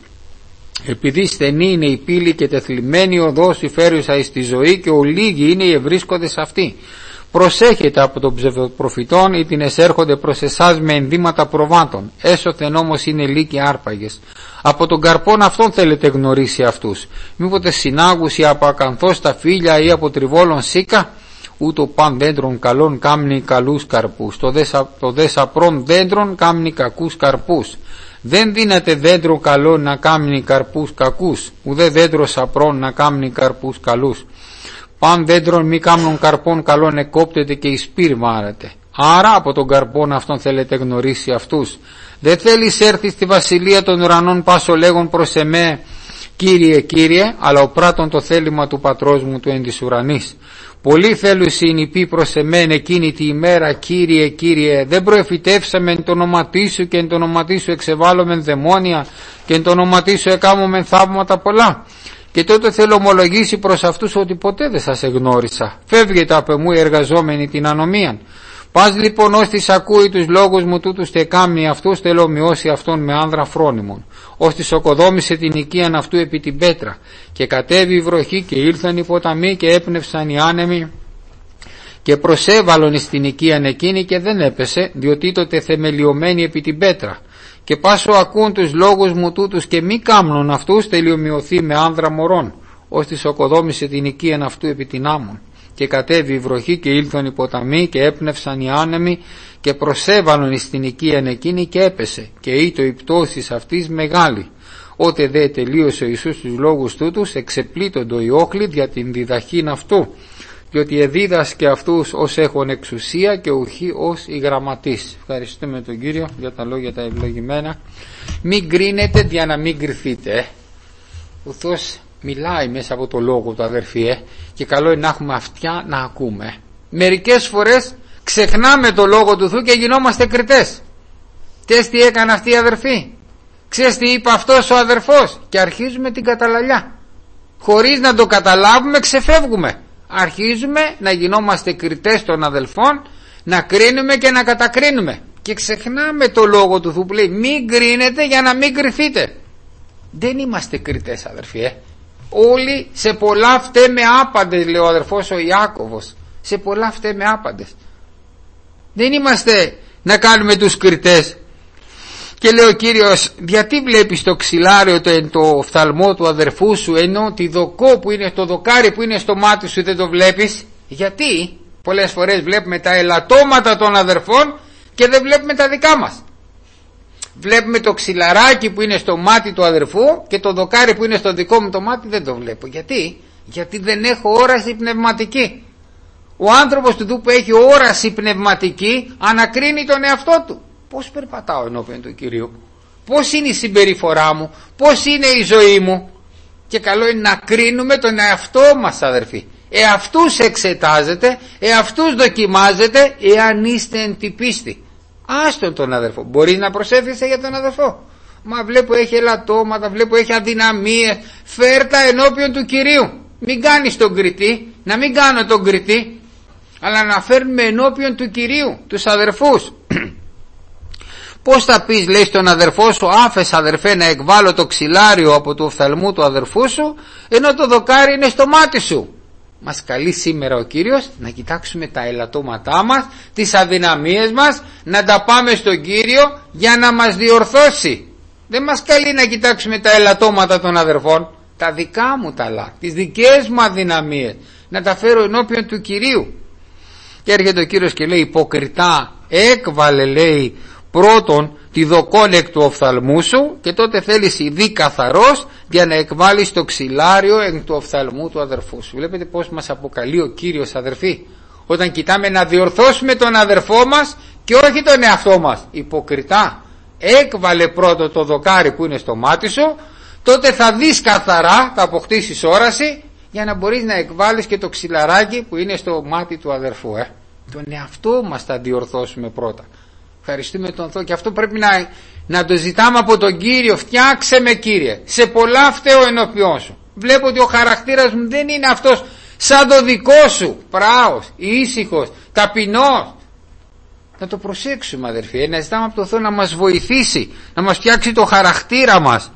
[SPEAKER 1] Επειδή στενή είναι η πύλη και τεθλιμμένη οδός η φέρουσα εις τη ζωή, και ολίγοι είναι οι ευρίσκοντες αυτοί. Προσέχετε από τον ψευδοπροφητών, ή την εσέρχονται προς εσάς με ενδύματα προβάτων, έσωθεν όμως είναι λύκοι άρπαγες. Από τον καρπόν αυτόν θέλετε γνωρίσει αυτούς. Μήποτε συνάγους ή από ακανθός τα φύλλα ή από τριβόλων σίκα? Ούτω παν δέντρων καλών κάμνει καλούς καρπούς, το δε σαπρών δέντρων κάμνει κακούς καρπούς. Δεν δύναται δέντρο καλό να κάμνει καρπούς κακούς, ουδέ δέντρο σαπρών να κάμνει καρπούς καλούς. Παν δέντρων μη κάμνουν καρπών καλών εκόπτεται και η σπήρ βάρεται. Άρα από τον καρπόν αυτόν θέλετε γνωρίσει αυτούς. Δεν θέλεις έρθει στη Βασιλεία των Ουρανών πάσο λέγον προς εμέ, Κύριε, Κύριε, αλλά ο πράττων το θέλημα του πατρός μου του εν της ουρανής. Πολλοί θέλουσιν υπεί προς εμέν εκείνη τη ημέρα, Κύριε, Κύριε, δεν προεφητεύσαμε εν το όνοματί σου και εν το όνοματί σου εξεβάλλομεν δαιμόνια και εν το όνοματί σου εκάμωμεν θαύματα πολλά? Και τότε θέλω ομολογήσει προς αυτούς ότι ποτέ δεν σας εγνώρισα. Φεύγετε από εμού οι εργαζόμενοι την ανομίαν. Πας λοιπόν ώστις ακούει τους λόγους μου τούτους τε κάμνει αυτούς, θέλω μειώσει αυτόν με άνδρα φρόνιμον. Ώστις οκοδόμησε την οικίαν αυτού επί την πέτρα, και κατέβη η βροχή και ήλθαν οι ποταμοί και έπνευσαν οι άνεμοι και προσέβαλον εις την οικίαν εκείνη και δεν έπεσε, διότι τότε θεμελιωμένη επί την πέτρα. Και πάσο ακούν τους λόγους μου τούτους και μη κάμνουν αυτούς, τελειομοιωθεί με άνδρα μωρών. Ώστις οκοδόμησε την οικίαν αυτού επί την άμμον. Και κατέβη η βροχή και ήλθαν οι ποταμοί και έπνευσαν οι άνεμοι και προσέβαλον εις την οικίαν εκείνη και έπεσε, και ήτο η πτώση αυτής μεγάλη. Ότε δε τελείωσε ο Ιησούς τους λόγους τούτους, εξεπλήττοντο οι όχλοι δια την διδαχήν αυτού, διότι εδίδασκε αυτούς ως έχουν εξουσία και ουχή ως οι γραμματείς. Ευχαριστούμε τον Κύριο για τα λόγια τα ευλογημένα. Μην κρίνετε για να μην κρυθείτε. Ουθώς μιλάει μέσα από το λόγο του, αδερφοί, και καλό είναι να έχουμε αυτιά να ακούμε. Μερικές φορές ξεχνάμε το λόγο του Θεού και γινόμαστε κριτές. Ξέρεις τι έκανε αυτή η αδερφή, ξέρεις τι είπε αυτός ο αδερφός, και αρχίζουμε την καταλαλιά. Χωρίς να το καταλάβουμε ξεφεύγουμε. Αρχίζουμε να γινόμαστε κριτές των αδελφών, να κρίνουμε και να κατακρίνουμε, και ξεχνάμε το λόγο του Θεού που λέει μην κρίνετε για να μην κρυθείτε. Δεν είμαστε κριτές, αδερφοί, Όλοι σε πολλά φταίμε άπαντες, λέει ο αδερφός ο Ιάκωβος. Σε πολλά φταίμε άπαντες. Δεν είμαστε να κάνουμε τους κριτές. Και λέει ο Κύριος, γιατί βλέπεις το ξυλάριο το οφθαλμό του αδερφού σου, ενώ τη δοκό που είναι, το δοκάρι που είναι στο μάτι σου δεν το βλέπεις? Γιατί πολλές φορές βλέπουμε τα ελαττώματα των αδερφών και δεν βλέπουμε τα δικά μας. Βλέπουμε το ξυλαράκι που είναι στο μάτι του αδερφού και το δοκάρι που είναι στο δικό μου το μάτι δεν το βλέπω. Γιατί δεν έχω όραση πνευματική. Ο άνθρωπος του Θεού που έχει όραση πνευματική ανακρίνει τον εαυτό του. Πώς περπατάω ενώπιον του Κυρίου, πώς είναι η συμπεριφορά μου, πώς είναι η ζωή μου. Και καλό είναι να κρίνουμε τον εαυτό μας, αδερφοί. Εαυτούς εξετάζετε, εαυτούς δοκιμάζετε, εάν είστε εν τη πίστη. Άστον τον αδερφό. Μπορείς να προσεύχεσαι για τον αδερφό? Μα βλέπω έχει ελαττώματα, βλέπω έχει αδυναμίες. Φέρτα ενώπιον του Κυρίου. Μην κάνεις τον κριτή, να μην κάνω τον κριτή, αλλά να φέρνουμε ενώπιον του Κυρίου τους αδερφούς. Πώς θα πεις, λέει στον αδερφό σου, άφες αδερφέ να εκβάλω το ξυλάριο από του οφθαλμού του αδερφού σου, ενώ το δοκάρι είναι στο μάτι σου? Μας καλεί σήμερα ο Κύριος να κοιτάξουμε τα ελαττώματά μας, τις αδυναμίες μας, να τα πάμε στον Κύριο για να μας διορθώσει. Δεν μας καλεί να κοιτάξουμε τα ελαττώματα των αδερφών, τα δικά μου τα λάθη, τις δικές μου αδυναμίες, να τα φέρω ενώπιον του Κυρίου. Και έρχεται ο Κύριος και λέει, υποκριτά, έκβαλε, λέει, πρώτον τη δοκόν εκ του οφθαλμού σου, και τότε θέλεις ειδεί καθαρός για να εκβάλεις το ξυλάριο εκ του οφθαλμού του αδερφού σου. Βλέπετε πως μας αποκαλεί ο Κύριος, αδερφοί, όταν κοιτάμε να διορθώσουμε τον αδερφό μας και όχι τον εαυτό μας. Υποκριτά, έκβαλε πρώτο το δοκάρι που είναι στο μάτι σου, τότε θα δεις καθαρά, θα αποκτήσεις όραση για να μπορείς να εκβάλεις και το ξυλαράκι που είναι στο μάτι του αδερφού. Τον εαυτό μας θα διορθώσουμε πρώτα. Ευχαριστούμε τον Θεό, και αυτό πρέπει να το ζητάμε από τον Κύριο. Φτιάξε με, Κύριε, σε πολλά φταίω ενώπιόν σου. Βλέπω ότι ο χαρακτήρας μου δεν είναι αυτός σαν το δικό σου, πράος, ήσυχος, ταπεινός. Να το προσέξουμε, αδερφοί, να ζητάμε από τον Θεό να μας βοηθήσει, να μας φτιάξει το χαρακτήρα μας.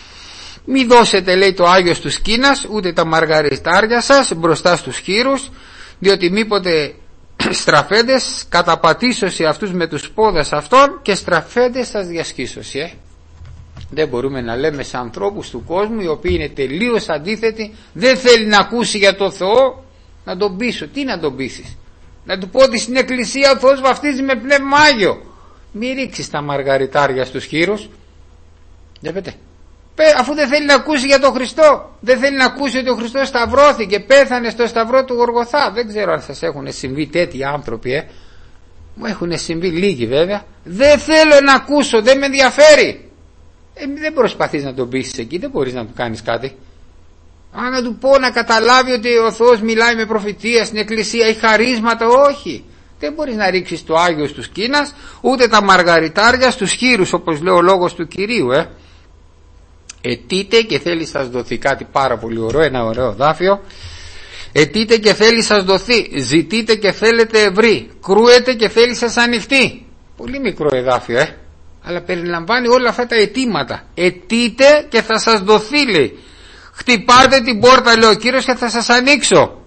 [SPEAKER 1] Μη δώσετε, λέει, το Άγιο στους σκήνας, ούτε τα μαργαριτάρια σας μπροστά στους χήρους, διότι μήποτε στραφέντες καταπατήσωση αυτούς με τους πόδες αυτών και στραφέντες σας διασχίσωση. Δεν μπορούμε να λέμε σε ανθρώπους του κόσμου οι οποίοι είναι τελείως αντίθετοι, δεν θέλει να ακούσει για το Θεό, να τον πείσω. Τι να τον πείσεις? Να του πω ότι στην εκκλησία ο Θεός βαφτίζει με πνεύμα Άγιο. Μη ρίξεις τα μαργαριτάρια στους χήρους. Βλέπετε, αφού δεν θέλει να ακούσει για τον Χριστό, δεν θέλει να ακούσει ότι ο Χριστός σταυρώθηκε, πέθανε στο σταυρό του Γοργοθά. Δεν ξέρω αν σας έχουν συμβεί τέτοιοι άνθρωποι, μου έχουν συμβεί λίγοι βέβαια. Δεν θέλω να ακούσω, δεν με ενδιαφέρει. Δεν προσπαθείς να τον πείσεις εκεί, δεν μπορείς να του κάνεις κάτι. Αν να του πω να καταλάβει ότι ο Θεός μιλάει με προφητεία στην εκκλησία, έχει χαρίσματα, όχι. Δεν μπορείς να ρίξεις το Άγιο στους σκήνας, ούτε τα μαργαριτάρια στους χήρους, όπως λέει ο λόγος του Κυρίου. Αιτείτε, και θέλει σας δοθεί κάτι πάρα πολύ ωραίο, ένα ωραίο δάφιο. Αιτείτε και θέλει σας δοθεί, ζητείτε και θέλετε ευρύ, κρούετε και θέλει σας ανοιχτεί. Πολύ μικρό εδάφιο, αλλά περιλαμβάνει όλα αυτά τα αιτήματα. Αιτείτε και θα σας δοθεί, λέει. Χτυπάτε την πόρτα, λέει ο Κύριος, και θα σας ανοίξω.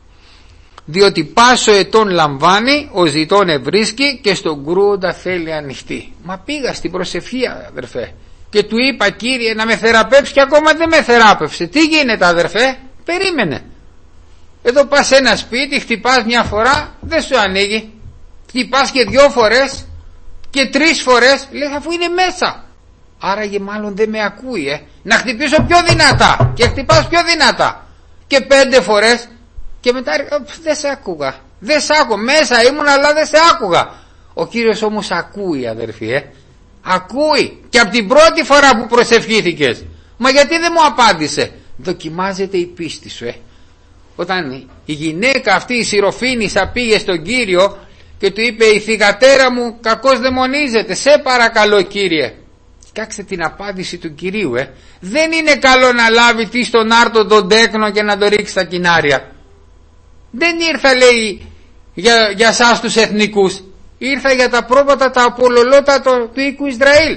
[SPEAKER 1] Διότι πάσο ετών λαμβάνει, ο ζητών ευρίσκει και στον κρούοντα θέλει ανοιχτή. Μα πήγα στην προσευχή, αδερφέ, και του είπα, Κύριε, να με θεραπεύσει, και ακόμα δεν με θεράπευσε. Τι γίνεται, αδερφέ? Περίμενε. Εδώ πας σε ένα σπίτι, χτυπάς μια φορά, δεν σου ανοίγει. Χτυπάς και 2 φορές και 3 φορές, λέει, αφού είναι μέσα. Άραγε μάλλον δεν με ακούει, Να χτυπήσω πιο δυνατά, και χτυπάς πιο δυνατά και 5 φορές και μετά δεν σε άκουγα. Δεν σε άκουγα, μέσα ήμουν αλλά δεν σε άκουγα. Ο Κύριος όμως ακούει, αδερφοί, ακούει και από την πρώτη φορά που προσευχήθηκες. Μα γιατί δεν μου απάντησε? Δοκιμάζεται η πίστη σου, Όταν η γυναίκα αυτή η Συροφήνισσα πήγε στον Κύριο και του είπε, η θυγατέρα μου κακώς δαιμονίζεται, σε παρακαλώ, Κύριε. Κοιτάξτε την απάντηση του Κυρίου, Δεν είναι καλό να λάβει τι στον άρτο τον τέκνο και να το ρίξει στα κοινάρια. Δεν ήρθα, λέει, για σας τους εθνικούς. Ήρθα για τα πρόβατα, τα απολολότα του οίκου Ισραήλ.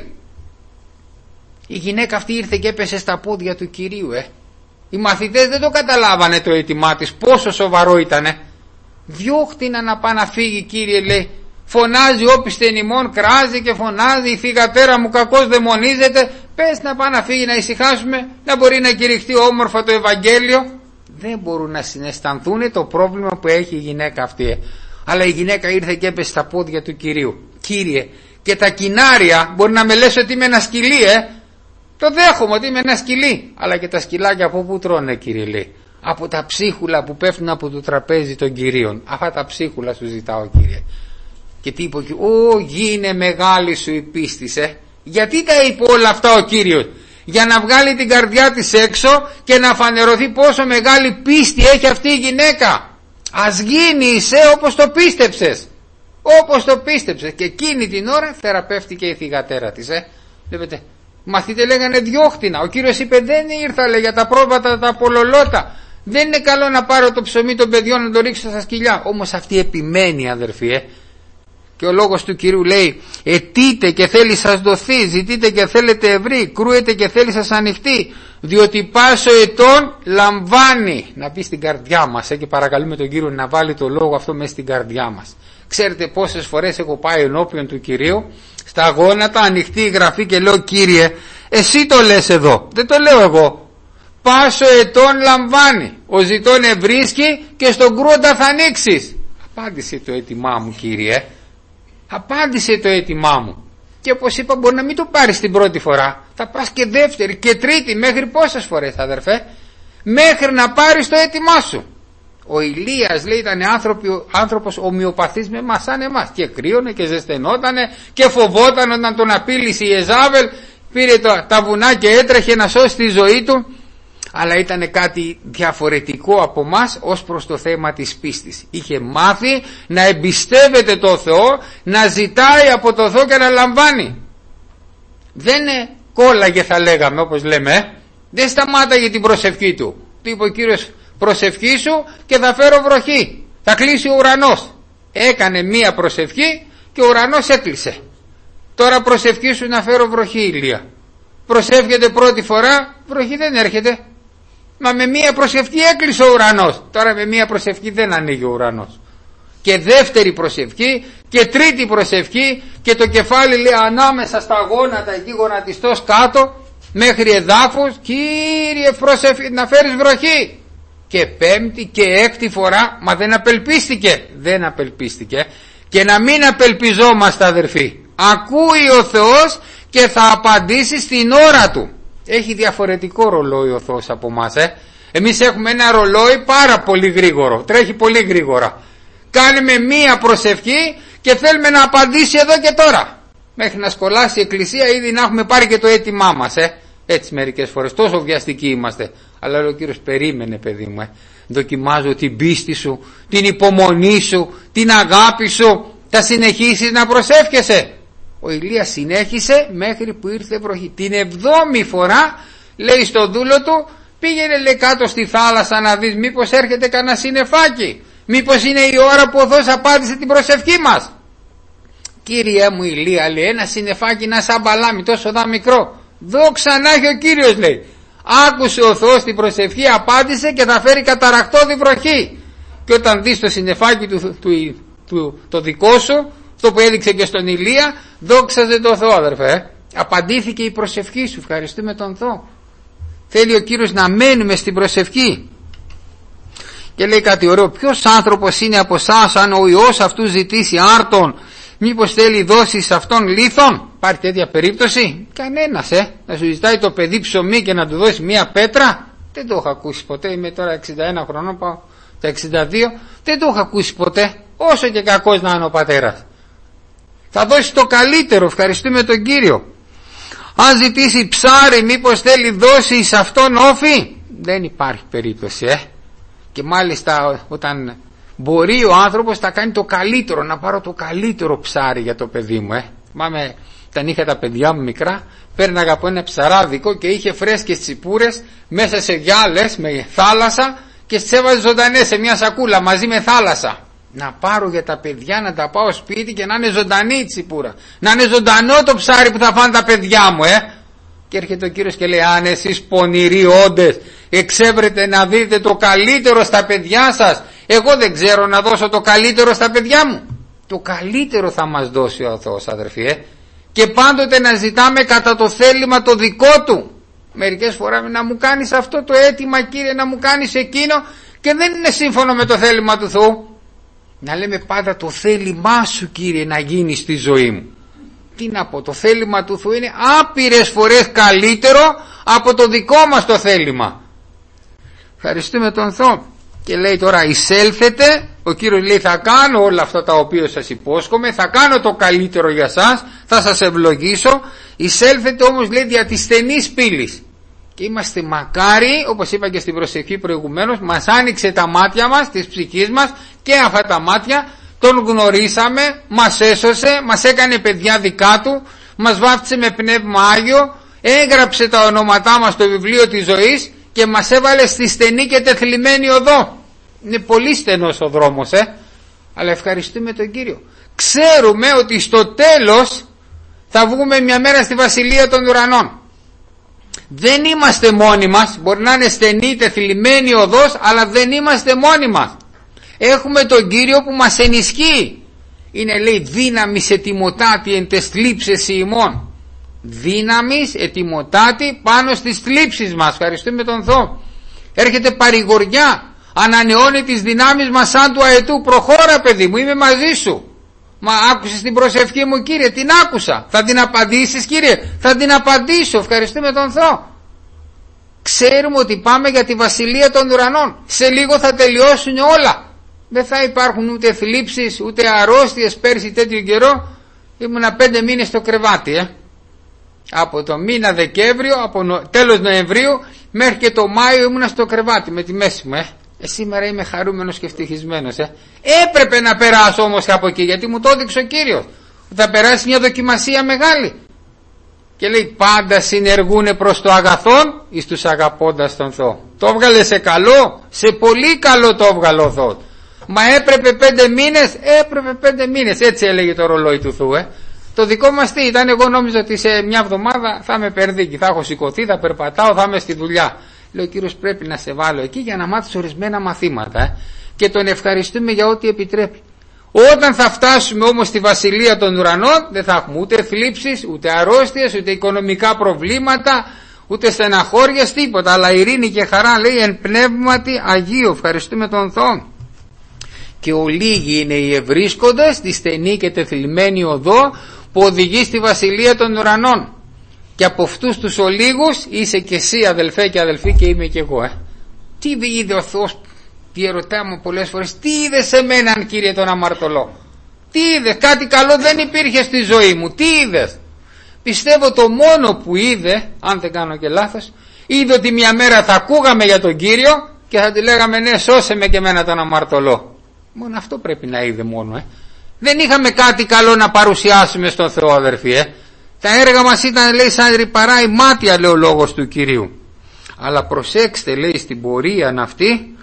[SPEAKER 1] Η γυναίκα αυτή ήρθε και έπεσε στα πόδια του Κυρίου, Οι μαθητές δεν το καταλάβανε το αίτημά της, πόσο σοβαρό ήτανε. Διώχτηνα να πάει να φύγει, Κύριε, λέει. Φωνάζει όπισθεν ημών, κράζει και φωνάζει, η θυγατέρα μου κακώς δαιμονίζεται. Πες να πάει να φύγει, να ησυχάσουμε, να μπορεί να κηρυχτεί όμορφα το Ευαγγέλιο. Δεν μπορούν να συναισθανθούν το πρόβλημα που έχει η γυναίκα αυτή. Αλλά η γυναίκα ήρθε και έπεσε στα πόδια του Κυρίου. Κύριε, και τα κοινάρια, μπορεί να με λες ότι είμαι ένα σκυλί, Το δέχομαι ότι είμαι ένα σκυλί. Αλλά και τα σκυλάκια από πού τρώνε, Κύριε, λέει? Από τα ψίχουλα που πέφτουν από το τραπέζι των Κυρίων. Αυτά τα ψίχουλα σου ζητάω, Κύριε. Και τι είπε ο Κύριος? Γίνε μεγάλη σου η πίστη, Γιατί τα είπε όλα αυτά ο Κύριος? Για να βγάλει την καρδιά της έξω και να φανερωθεί πόσο μεγάλη πίστη έχει αυτή η γυναίκα. Ας γίνει όπως το πίστεψες. Όπως το πίστεψες. Και εκείνη την ώρα θεραπεύτηκε η θυγατέρα της. Βλέπετε, μαθητές λέγανε διώχτηνα. Ο Κύριος είπε, δεν ήρθα, λέει, για τα πρόβατα, τα απολολότα. Δεν είναι καλό να πάρω το ψωμί των παιδιών να το ρίξω στα σκυλιά. Όμως αυτή επιμένει, αδερφοί, Και ο λόγος του Κυρίου λέει, αιτείτε και θέλει σας δοθεί, ζητείτε και θέλετε ευρύ, κρούετε και θέλει σας ανοιχτεί, διότι πάσο ετών λαμβάνει. Να πει στην καρδιά μας, και παρακαλούμε τον Κύριο να βάλει το λόγο αυτό μέσα στην καρδιά μας. Ξέρετε πόσες φορές έχω πάει ενώπιον του Κυρίου, στα γόνατα, ανοιχτή η γραφή, και λέω, Κύριε, εσύ το λες εδώ, δεν το λέω εγώ. Πάσο ετών λαμβάνει, ο ζητών ευρίσκει και στον κρούοντα θα ανοίξεις. Απάντησε το αίτημά μου, Κύριε. Απάντησε το αίτημά μου. Και όπως είπα, μπορεί να μην το πάρεις την πρώτη φορά, θα πας και δεύτερη και τρίτη, μέχρι πόσες φορές, αδερφέ? Μέχρι να πάρεις το αίτημά σου. Ο Ηλίας, λέει, ήταν άνθρωπος ομοιοπαθής με εμάς, σαν εμάς, και κρύωνε και ζεσθενότανε και φοβόταν όταν τον απείλησε η Εζάβελ, πήρε τα βουνά και έτρεχε να σώσει τη ζωή του. Αλλά ήταν κάτι διαφορετικό από μας ως προς το θέμα της πίστης. Είχε μάθει να εμπιστεύεται το Θεό, να ζητάει από το Θεό και να λαμβάνει. Δεν κόλλαγε, θα λέγαμε, όπως λέμε, δεν σταμάταγε την προσευχή του. Του είπε ο Κύριος, προσευχή σου και θα φέρω βροχή, θα κλείσει ο ουρανός. Έκανε μία προσευχή και ο ουρανός έκλεισε. Τώρα προσευχή σου να φέρω βροχή, Ηλία. Προσεύχεται πρώτη φορά, βροχή δεν έρχεται. Μα με μία προσευχή έκλεισε ο ουρανός. Τώρα με μία προσευχή δεν ανοίγει ο ουρανός. Και δεύτερη προσευχή και τρίτη προσευχή, και το κεφάλι, λέει, ανάμεσα στα γόνατα, εκεί γονατιστός κάτω μέχρι εδάφους, Κύριε, προσευχή να φέρεις βροχή. Και πέμπτη και έκτη φορά, μα δεν απελπίστηκε. Δεν απελπίστηκε. Και να μην απελπιζόμαστε, αδερφοί. Ακούει ο Θεός και θα απαντήσει στην ώρα του. Έχει διαφορετικό ρολόι ο Θεός από εμάς. Εμείς έχουμε ένα ρολόι πάρα πολύ γρήγορο, τρέχει πολύ γρήγορα. Κάνουμε μία προσευχή και θέλουμε να απαντήσει εδώ και τώρα. Μέχρι να σκολάσει η Εκκλησία ήδη να έχουμε πάρει και το αίτημά μας. Έτσι μερικές φορές, τόσο βιαστικοί είμαστε. Αλλά λέει ο Κύριος, περίμενε, παιδί μου. Δοκιμάζω την πίστη σου, την υπομονή σου, την αγάπη σου. Θα συνεχίσεις να προσεύχεσαι. Ο Ηλίας συνέχισε μέχρι που ήρθε βροχή. Την 7η φορά, λέει στο δούλο του, πήγαινε λέει κάτω στη θάλασσα να δεις μήπως έρχεται κανένα συννεφάκι, μήπως είναι η ώρα που ο Θεός απάντησε την προσευχή μας. Κύριε μου Ηλία, λέει, ένα συννεφάκι να σαν μπαλάμι τόσο δα μικρό, δόξα να έχει ο Κύριος, λέει. Άκουσε ο Θεός την προσευχή, απάντησε και θα φέρει καταρακτώδη βροχή. Και όταν δεις το συννεφάκι το δικό σου, αυτό που έδειξε και στον Ηλία, δόξαζε τον Θεό, αδερφέ. Απαντήθηκε η προσευχή σου, ευχαριστούμε τον Θεό. Θέλει ο Κύριος να μένουμε στην προσευχή. Και λέει κάτι ωραίο, ποιος άνθρωπος είναι από εσάς αν ο Υιός αυτού ζητήσει άρτον, μήπως θέλει δώσει σε αυτόν λίθον? Υπάρχει τέτοια περίπτωση? Κανένας να σου ζητάει το παιδί ψωμί και να του δώσει μία πέτρα? Δεν το έχω ακούσει ποτέ. Είμαι τώρα 61 χρονών, πάω τα 62. Δεν το έχω ακούσει ποτέ, όσο και κακός να είναι ο πατέρας. Θα δώσει το καλύτερο, ευχαριστούμε τον Κύριο. Αν ζητήσει ψάρι, μήπως θέλει δώσει σε αυτόν όφη? Δεν υπάρχει περίπτωση. Και μάλιστα όταν μπορεί ο άνθρωπος θα κάνει το καλύτερο, να πάρω το καλύτερο ψάρι για το παιδί μου. Θυμάμαι όταν είχα τα παιδιά μου μικρά, πέρναγα από ένα ψαράδικο και είχε φρέσκες τσιπούρες μέσα σε γυάλες με θάλασσα και τις έβαζε ζωντανές σε μια σακούλα μαζί με θάλασσα. Να πάρω για τα παιδιά, να τα πάω σπίτι και να είναι ζωντανή η τσιπούρα, να είναι ζωντανό το ψάρι που θα φάνε τα παιδιά μου. Και έρχεται ο Κύριος και λέει, αν εσείς πονηροί όντες εξέβρετε να δείτε το καλύτερο στα παιδιά σας, εγώ δεν ξέρω να δώσω το καλύτερο στα παιδιά μου? Το καλύτερο θα μας δώσει ο Θεός, αδερφοί, και πάντοτε να ζητάμε κατά το θέλημα το δικό του. Μερικές φορές να μου κάνεις αυτό το αίτημα, Κύριε, να μου κάνεις εκείνο, και δεν είναι σύμφωνο με το θέλημα του Θεού. Να λέμε πάντα το θέλημά σου, Κύριε, να γίνει στη ζωή μου. Τι να πω, το θέλημα του Θεού είναι άπειρες φορές καλύτερο από το δικό μας το θέλημα. Ευχαριστούμε τον Θεό. Και λέει τώρα, εισέλθετε, ο Κύριος λέει, θα κάνω όλα αυτά τα οποία σας υπόσχομαι, θα κάνω το καλύτερο για σας, θα σας ευλογήσω. Εισέλθετε όμως, λέει, δια της στενής πύλης. Και είμαστε μακάρι, όπως είπα και στην προσευχή προηγουμένως, μας άνοιξε τα μάτια μας, της ψυχής μας, και αυτά τα μάτια, τον γνωρίσαμε, μας έσωσε, μας έκανε παιδιά δικά του, μας βάφτισε με πνεύμα Άγιο, έγραψε τα ονόματά μας στο βιβλίο της ζωής και μας έβαλε στη στενή και τεθλιμμένη οδό. Είναι πολύ στενός ο δρόμος, αλλά ευχαριστούμε τον Κύριο. Ξέρουμε ότι στο τέλος θα βγούμε μια μέρα στη Βασιλεία των Ουρανών. Δεν είμαστε μόνοι μας, μπορεί να είναι στενή, τεθλιμμένη οδός, αλλά δεν είμαστε μόνοι μας. Έχουμε τον Κύριο που μας ενισχύει. Είναι, λέει, δύναμις ετοιμοτάτη εν τες θλίψεις ημών. Δύναμις ετοιμοτάτη πάνω στις θλίψεις μας. Ευχαριστούμε τον Θεό. Έρχεται παρηγοριά, ανανεώνει τις δυνάμεις μας σαν του αετού. Προχώρα, παιδί μου, είμαι μαζί σου. Μα άκουσες την προσευχή μου, Κύριε? Την άκουσα. Θα την απαντήσεις, Κύριε? Θα την απαντήσω. Ευχαριστούμε τον Θεό. Ξέρουμε ότι πάμε για τη Βασιλεία των Ουρανών. Σε λίγο θα τελειώσουν όλα. Δεν θα υπάρχουν ούτε θλίψεις ούτε αρρώστιες. Πέρσι τέτοιο καιρό ήμουνα 5 μήνες στο κρεβάτι. Από το μήνα Δεκέμβριο, από τέλος Νοεμβρίου μέχρι και το Μάιο ήμουνα στο κρεβάτι με τη μέση μου. Σήμερα είμαι χαρούμενος και ευτυχισμένος. Έπρεπε να περάσω όμως από εκεί, γιατί μου το έδειξε ο Κύριος. Θα περάσει μια δοκιμασία μεγάλη. Και λέει, πάντα συνεργούνε προς το αγαθόν εις τους αγαπώντας τον Θεό. Το έβγαλε σε καλό, σε πολύ καλό το έβγαλε ο Θεός. Μα έπρεπε 5 μήνες, έπρεπε 5 μήνες, έτσι έλεγε το ρολόι του Θεού. Το δικό μας τι ήταν? Εγώ νόμιζα ότι σε μια εβδομάδα θα είμαι περδίκη, θα έχω σηκωθεί, θα περπατάω, θα είμαι στη δουλειά. Λέει ο Κύριος, πρέπει να σε βάλω εκεί για να μάθεις ορισμένα μαθήματα και τον ευχαριστούμε για ό,τι επιτρέπει. Όταν θα φτάσουμε όμως στη Βασιλεία των Ουρανών, δεν θα έχουμε ούτε θλίψεις, ούτε αρρώστιες, ούτε οικονομικά προβλήματα, ούτε στεναχώριες, τίποτα, αλλά ειρήνη και χαρά, λέει, εν πνεύματι Αγίου. Ευχαριστούμε τον Θεό. Και ολίγοι είναι οι ευρίσκοντες στη στενή και τεθλιμμένη οδό που οδηγεί στη Βασιλεία των Ουρανών. Και από αυτούς τους ολίγους είσαι και εσύ, αδελφέ και αδελφοί, και είμαι και εγώ. Τι είδε ο Θεός? Διερωτά μου πολλές φορές, τι είδε σε μέναν, Κύριε, τον αμαρτωλό? Τι είδες? Κάτι καλό δεν υπήρχε στη ζωή μου. Τι είδες? Πιστεύω το μόνο που είδε, αν δεν κάνω και λάθος, είδε ότι μια μέρα θα ακούγαμε για τον Κύριο και θα τη λέγαμε, ναι, σώσε με και εμένα τον αμαρτωλό. Μόνο αυτό πρέπει να είδε μόνο. Δεν είχαμε κάτι καλό να παρουσιάσουμε στον Θεό, αδερφοί. Τα έργα μας ήταν, λέει, σαν ρυπαρά η μάτια, λέει ο λόγος του Κυρίου. Αλλά προσέξτε, λέει, στην πορεία αυτή,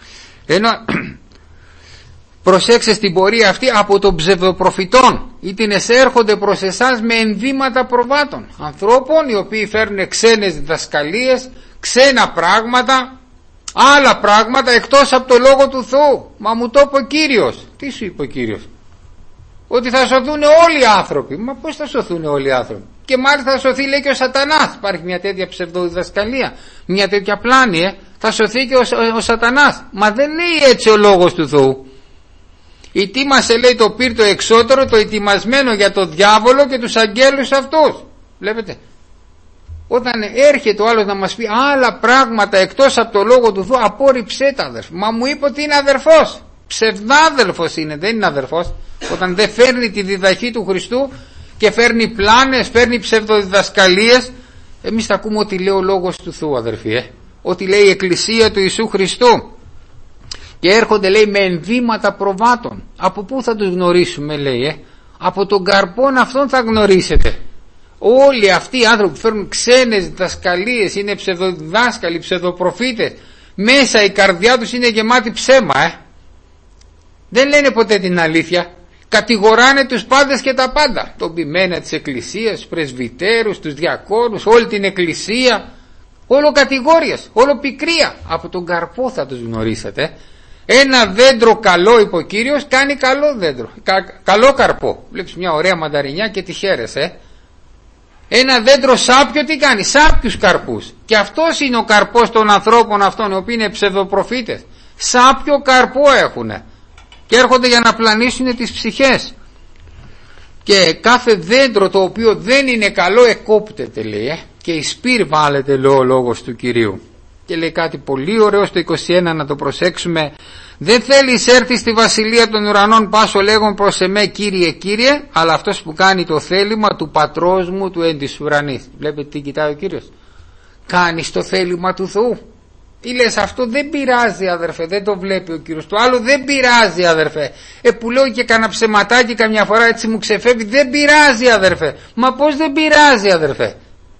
[SPEAKER 1] προσέξτε στην πορεία αυτή από των ψευδοπροφητών, ήτινες έρχονται προς εσάς με ενδύματα προβάτων, ανθρώπων οι οποίοι φέρνουν ξένες διδασκαλίες, ξένα πράγματα, άλλα πράγματα εκτός από το Λόγο του Θεού. Μα μου το είπε ο Κύριος. Τι σου είπε ο Κύριος? Ότι θα σωθούν όλοι οι άνθρωποι. Μα πώς θα σωθούν όλοι οι άνθρωποι? Και μάλιστα θα σωθεί, λέει, και ο Σατανάς. Υπάρχει μια τέτοια ψευδοδιδασκαλία, μια τέτοια πλάνη, θα σωθεί και ο Σατανάς. Μα δεν λέει έτσι ο Λόγος του Θεού. Ετοίμασε, λέει, το πύρτο εξώτερο, το ετοιμασμένο για το διάβολο και τους αγγέλους αυτούς. Βλέπετε, όταν έρχεται ο άλλος να μας πει άλλα πράγματα εκτός από το Λόγο του Θεού, απόρριψέ τα, αδερφέ. Μα μου είπε ότι είναι αδερφός. Ψευδάδελφος είναι, δεν είναι αδερφός. Όταν δεν φέρνει τη διδαχή του Χριστού και φέρνει πλάνες, φέρνει ψευδοδιδασκαλίες, εμείς θα ακούμε ότι λέει ο Λόγος του Θεού, αδερφοί, ότι λέει η Εκκλησία του Ιησού Χριστού. Και έρχονται, λέει, με ενδύματα προβάτων. Από πού θα τους γνωρίσουμε, λέει, από τον καρπόν αυτόν θα γνωρίσετε. Όλοι αυτοί οι άνθρωποι που φέρνουν ξένες διδασκαλίες, είναι ψευδοδιδάσκαλοι, ψευδοπροφήτες, μέσα η καρδιά τους είναι γεμάτη ψέμα, δεν λένε ποτέ την αλήθεια. Κατηγοράνε τους πάντες και τα πάντα, τον ποιμένα της Εκκλησίας, τους πρεσβυτέρους, τους διακόνους, όλη την Εκκλησία, όλο κατηγόριες, όλο πικρία. Από τον καρπό θα τους γνωρίσετε. Ένα δέντρο καλό, είπε ο Κύριος, κάνει καλό δέντρο, καλό καρπό. Βλέπεις μια ωραία μανταρινιά και τη χαίρεσαι. Ένα δέντρο σάπιο τι κάνει? Σάπιους καρπούς. Και αυτός είναι ο καρπός των ανθρώπων αυτών, οι οποίοι είναι ψευδοπροφήτες. Σάπιο καρπό έχουνε και έρχονται για να πλανήσουν τις ψυχές. Και κάθε δέντρο το οποίο δεν είναι καλό εκόπτεται, λέει, και εις πυρ βάλετε, λέει ο Λόγος του Κυρίου. Και λέει κάτι πολύ ωραίο στο 21, να το προσέξουμε. Δεν θέλεις έρθει στη βασιλεία των ουρανών, πάσο λέγον προς εμέ Κύριε, Κύριε, αλλά αυτός που κάνει το θέλημα του πατρός μου του εν της ουρανής. Βλέπετε τι κοιτάει ο Κύριος? Κάνεις το θέλημα του Θεού? Ή λες αυτό δεν πειράζει, αδερφέ, δεν το βλέπει ο Κύριος? Το άλλο δεν πειράζει, αδερφέ. Που λέω και κανένα ψεματάκι καμιά φορά έτσι μου ξεφεύγει, δεν πειράζει, αδερφέ. Μα πώς δεν πειράζει, αδερφέ?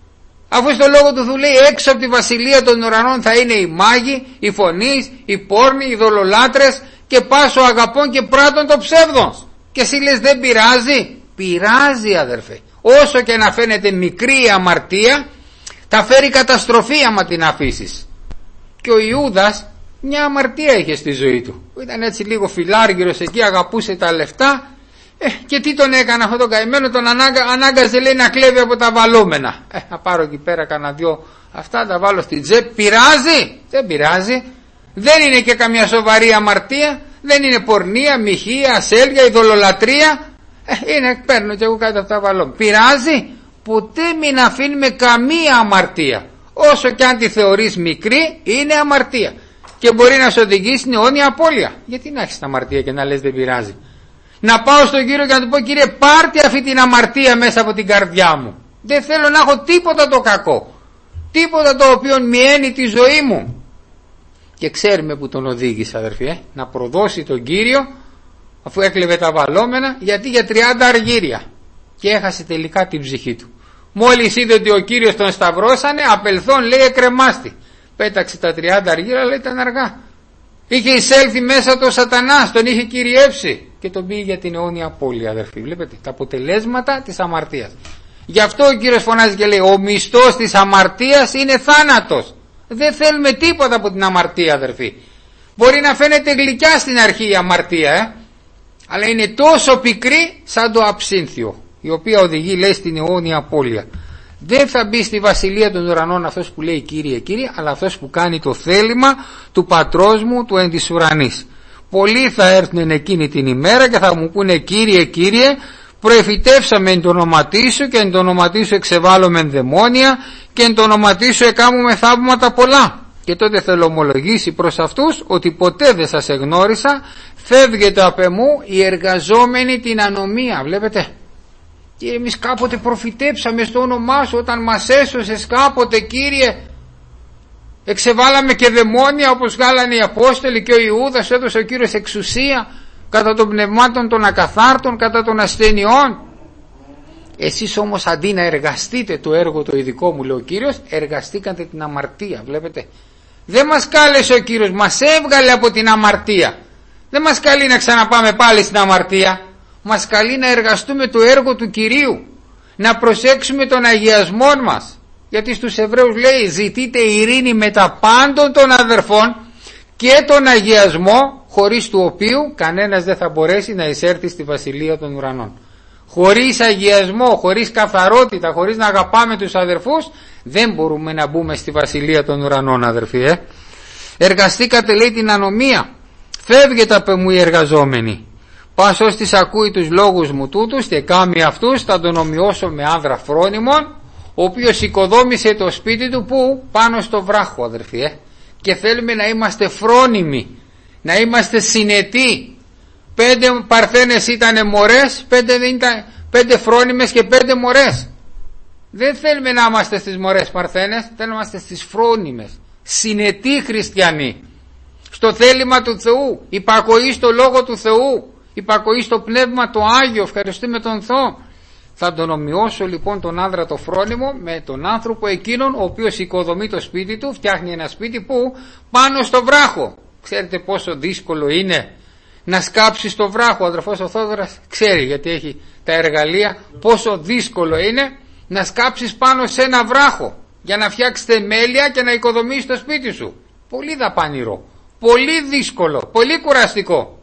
[SPEAKER 1] Αφού στο Λόγο του Θεού λέει έξω από τη βασιλεία των ουρανών θα είναι οι μάγοι, οι φωνείς, οι πόρνοι, οι δολολάτρες και πάσο αγαπών και πράτων των ψεύδων. Και εσύ λες δεν πειράζει? Πειράζει, αδερφέ. Όσο και να φαίνεται μικρή η αμαρτία, θα φέρει καταστροφή άμα την αφήσεις. Και ο Ιούδας μια αμαρτία είχε στη ζωή του. Ήταν έτσι λίγο φιλάργυρος εκεί, αγαπούσε τα λεφτά. Και τι τον έκανε αυτόν τον καημένο? Τον ανάγκαζε, λέει, να κλέβει από τα βαλόμενα. Να πάρω εκεί πέρα κανένα δυο αυτά, τα βάλω στην τσέπη. Πειράζει? Δεν πειράζει. Δεν είναι και καμιά σοβαρή αμαρτία. Δεν είναι πορνεία, μοιχεία, ασέλγεια, ειδωλολατρία. Είναι, παίρνω και εγώ κάτι αυτά βαλόμενα. Πειράζει? Ποτέ μην αφήνουμε καμία αμαρτία. Όσο και αν τη θεωρείς μικρή, είναι αμαρτία. Και μπορεί να σε οδηγήσει στην αιώνια απώλεια. Γιατί να έχεις την αμαρτία και να λες δεν πειράζει? Να πάω στον Κύριο και να του πω, Κύριε, πάρτε αυτή την αμαρτία μέσα από την καρδιά μου. Δεν θέλω να έχω τίποτα το κακό, τίποτα το οποίο μειαίνει τη ζωή μου. Και ξέρουμε που τον οδήγησε, αδερφοί, να προδώσει τον Κύριο, αφού έκλεβε τα βαλόμενα, γιατί για 30 αργύρια. Και έχασε τελικά την ψυχή του. Μόλις είδε ότι ο Κύριος τον σταυρώσανε, απελθόν, λέει, εκρεμάστη. Πέταξε τα 30 αργύρια, αλλά ήταν αργά. Είχε εισέλθει μέσα το Σατανάς, τον είχε κυριεύσει και τον πήγε για την αιώνια απώλεια, αδερφοί. Βλέπετε τα αποτελέσματα της αμαρτίας. Γι' αυτό ο Κύριος φωνάζει και λέει, ο μισθός της αμαρτίας είναι θάνατος. Δεν θέλουμε τίποτα από την αμαρτία, αδερφοί. Μπορεί να φαίνεται γλυκιά στην αρχή η αμαρτία, αλλά είναι τόσο πικρή σαν το αψύνθιο, η οποία οδηγεί, λέει, στην αιώνια απώλεια. Δεν θα μπει στη βασιλεία των ουρανών αυτός που λέει Κύριε, Κύριε, αλλά αυτός που κάνει το θέλημα του πατρός μου του εν της ουρανής. Πολλοί θα έρθουν εκείνη την ημέρα και θα μου πούνε, Κύριε, Κύριε, προεφητεύσαμε εν το όνοματί σου και εν το όνοματί σου εξεβάλλομεν δαιμόνια και εν το όνοματί σου εκάμουμε θαύματα πολλά. Και τότε θέλω ομολογήσει προς αυτούς ότι ποτέ δεν σας εγνώρισα, φεύγετε απ' εμού οι εργαζόμενοι την ανομία. Βλέπετε? Και εμείς κάποτε προφητέψαμε στο όνομά σου όταν μας έσωσες κάποτε, Κύριε. Εξεβάλαμε και δαιμόνια όπως βγάλανε οι Απόστολοι και ο Ιούδας, έδωσε ο Κύριος εξουσία κατά των πνευμάτων των ακαθάρτων, κατά των ασθενειών. Εσείς όμως αντί να εργαστείτε το έργο το ειδικό μου, λέει ο Κύριος, εργαστήκατε την αμαρτία. Βλέπετε, δεν μας κάλεσε ο Κύριος, μας έβγαλε από την αμαρτία. Δεν μας καλεί να ξαναπάμε πάλι στην αμαρτία. Μας καλεί να εργαστούμε το έργο του Κυρίου, να προσέξουμε τον αγιασμό μας. Γιατί στους Εβραίους λέει, ζητείτε ειρήνη με τα πάντων των αδερφών και τον αγιασμό, χωρίς του οποίου κανένας δεν θα μπορέσει να εισέρθει στη βασιλεία των ουρανών. Χωρίς αγιασμό, χωρίς καθαρότητα, χωρίς να αγαπάμε τους αδερφούς, δεν μπορούμε να μπούμε στη βασιλεία των ουρανών, αδερφοί. Εργαστήκατε, λέει, την ανομία. Φεύγετε από μου οι εργαζόμενοι. Πας ώστις ακούει τους λόγους μου τούτους και κάμει αυτούς, θα τον ομοιώσω με άνδρα φρόνιμον, ο οποίος οικοδόμησε το σπίτι του που πάνω στο βράχο, αδερφοί. Και θέλουμε να είμαστε φρόνιμοι, να είμαστε συνετοί. 5 παρθένες ήταν μωρές, 5 φρόνιμες και 5 μωρές. Δεν θέλουμε να είμαστε στις μωρές παρθένες, θέλουμε να είμαστε στις φρόνιμες, συνετοί χριστιανοί, στο θέλημα του Θεού, υπακοή στο λόγο του Θεού, υπακοή στο πνεύμα το Άγιο. Ευχαριστούμε τον Θεό. Θα τον ομοιώσω λοιπόν τον άνδρα το φρόνιμο με τον άνθρωπο εκείνον ο οποίος οικοδομεί το σπίτι του, φτιάχνει ένα σπίτι που πάνω στο βράχο. Ξέρετε πόσο δύσκολο είναι να σκάψει το βράχο. Ο αδερφός ο Θόδωρας ξέρει, γιατί έχει τα εργαλεία, πόσο δύσκολο είναι να σκάψεις πάνω σε ένα βράχο για να φτιάξεις θεμέλια και να οικοδομήσεις το σπίτι σου. Πολύ δαπανηρό, πολύ δύσκολο, πολύ κουραστικό.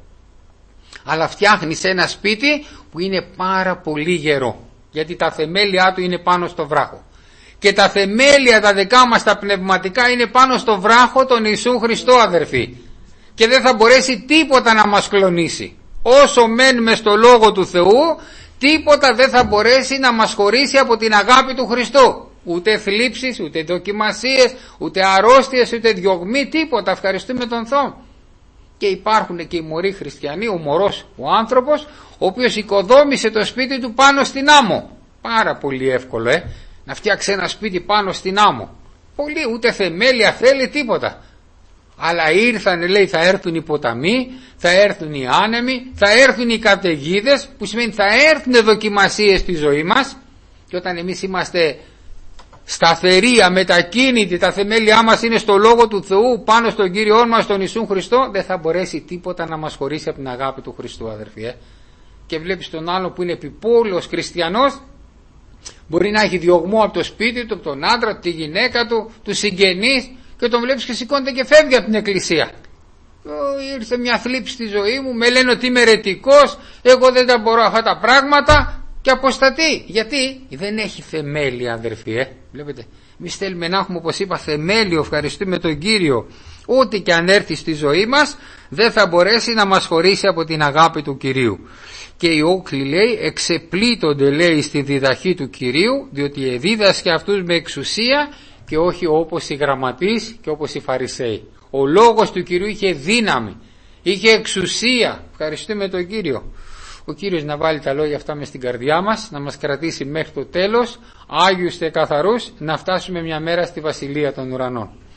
[SPEAKER 1] Αλλά φτιάχνεις ένα σπίτι που είναι πάρα πολύ γερό, γιατί τα θεμέλια του είναι πάνω στο βράχο. Και τα θεμέλια τα δικά μας τα πνευματικά είναι πάνω στο βράχο τον Ιησού Χριστό, αδερφοί. Και δεν θα μπορέσει τίποτα να μας κλονίσει. Όσο μένουμε στο Λόγο του Θεού, τίποτα δεν θα μπορέσει να μας χωρίσει από την αγάπη του Χριστού. Ούτε θλίψεις, ούτε δοκιμασίες, ούτε αρρώστιες, ούτε διωγμοί, τίποτα. Ευχαριστούμε τον Θεό. Και υπάρχουν και οι μωροί χριστιανοί, ο μωρός ο άνθρωπος, ο οποίος οικοδόμησε το σπίτι του πάνω στην άμμο. Πάρα πολύ εύκολο, να φτιάξει ένα σπίτι πάνω στην άμμο. Πολύ, ούτε θεμέλια θέλει, τίποτα. Αλλά ήρθαν, λέει, θα έρθουν οι ποταμοί, θα έρθουν οι άνεμοι, θα έρθουν οι καταιγίδες, που σημαίνει θα έρθουν δοκιμασίες στη ζωή μας. Και όταν εμείς είμαστε σταθεροί, αμετακίνητοι, τα θεμέλια μας είναι στο Λόγο του Θεού, πάνω στον Κύριό μας, τον Ιησού Χριστό, δεν θα μπορέσει τίποτα να μας χωρίσει από την αγάπη του Χριστού, αδερφοί. Και βλέπεις τον άλλο που είναι επιπόλαιος χριστιανός, μπορεί να έχει διωγμό από το σπίτι του, από τον άντρα του, τη γυναίκα του, τους συγγενείς, και τον βλέπεις και σηκώνεται και φεύγει από την εκκλησία. Ήρθε μια θλίψη στη ζωή μου, με λένε ότι είμαι αιρετικός, εγώ δεν τα μπορώ αυτά τα πράγματα, και αποστατεί. Γιατί δεν έχει θεμέλια, αδερφοί. Βλέπετε, εμείς θέλουμε να έχουμε, όπως είπα, θεμέλιο. Ευχαριστούμε τον Κύριο. Ό,τι και αν έρθει στη ζωή μας δεν θα μπορέσει να μας χωρίσει από την αγάπη του Κυρίου. Και οι όκλοι, λέει, εξεπλήττονται, λέει, στη διδαχή του Κυρίου, διότι εδίδασκε αυτούς με εξουσία και όχι όπως οι γραμματείς και όπως οι Φαρισαίοι. Ο λόγος του Κυρίου είχε δύναμη, είχε εξουσία. Ευχαριστούμε τον Κύριο. Ο Κύριος να βάλει τα λόγια αυτά μες στην καρδιά μας, να μας κρατήσει μέχρι το τέλος, άγιους και καθαρούς, να φτάσουμε μια μέρα στη Βασιλεία των Ουρανών.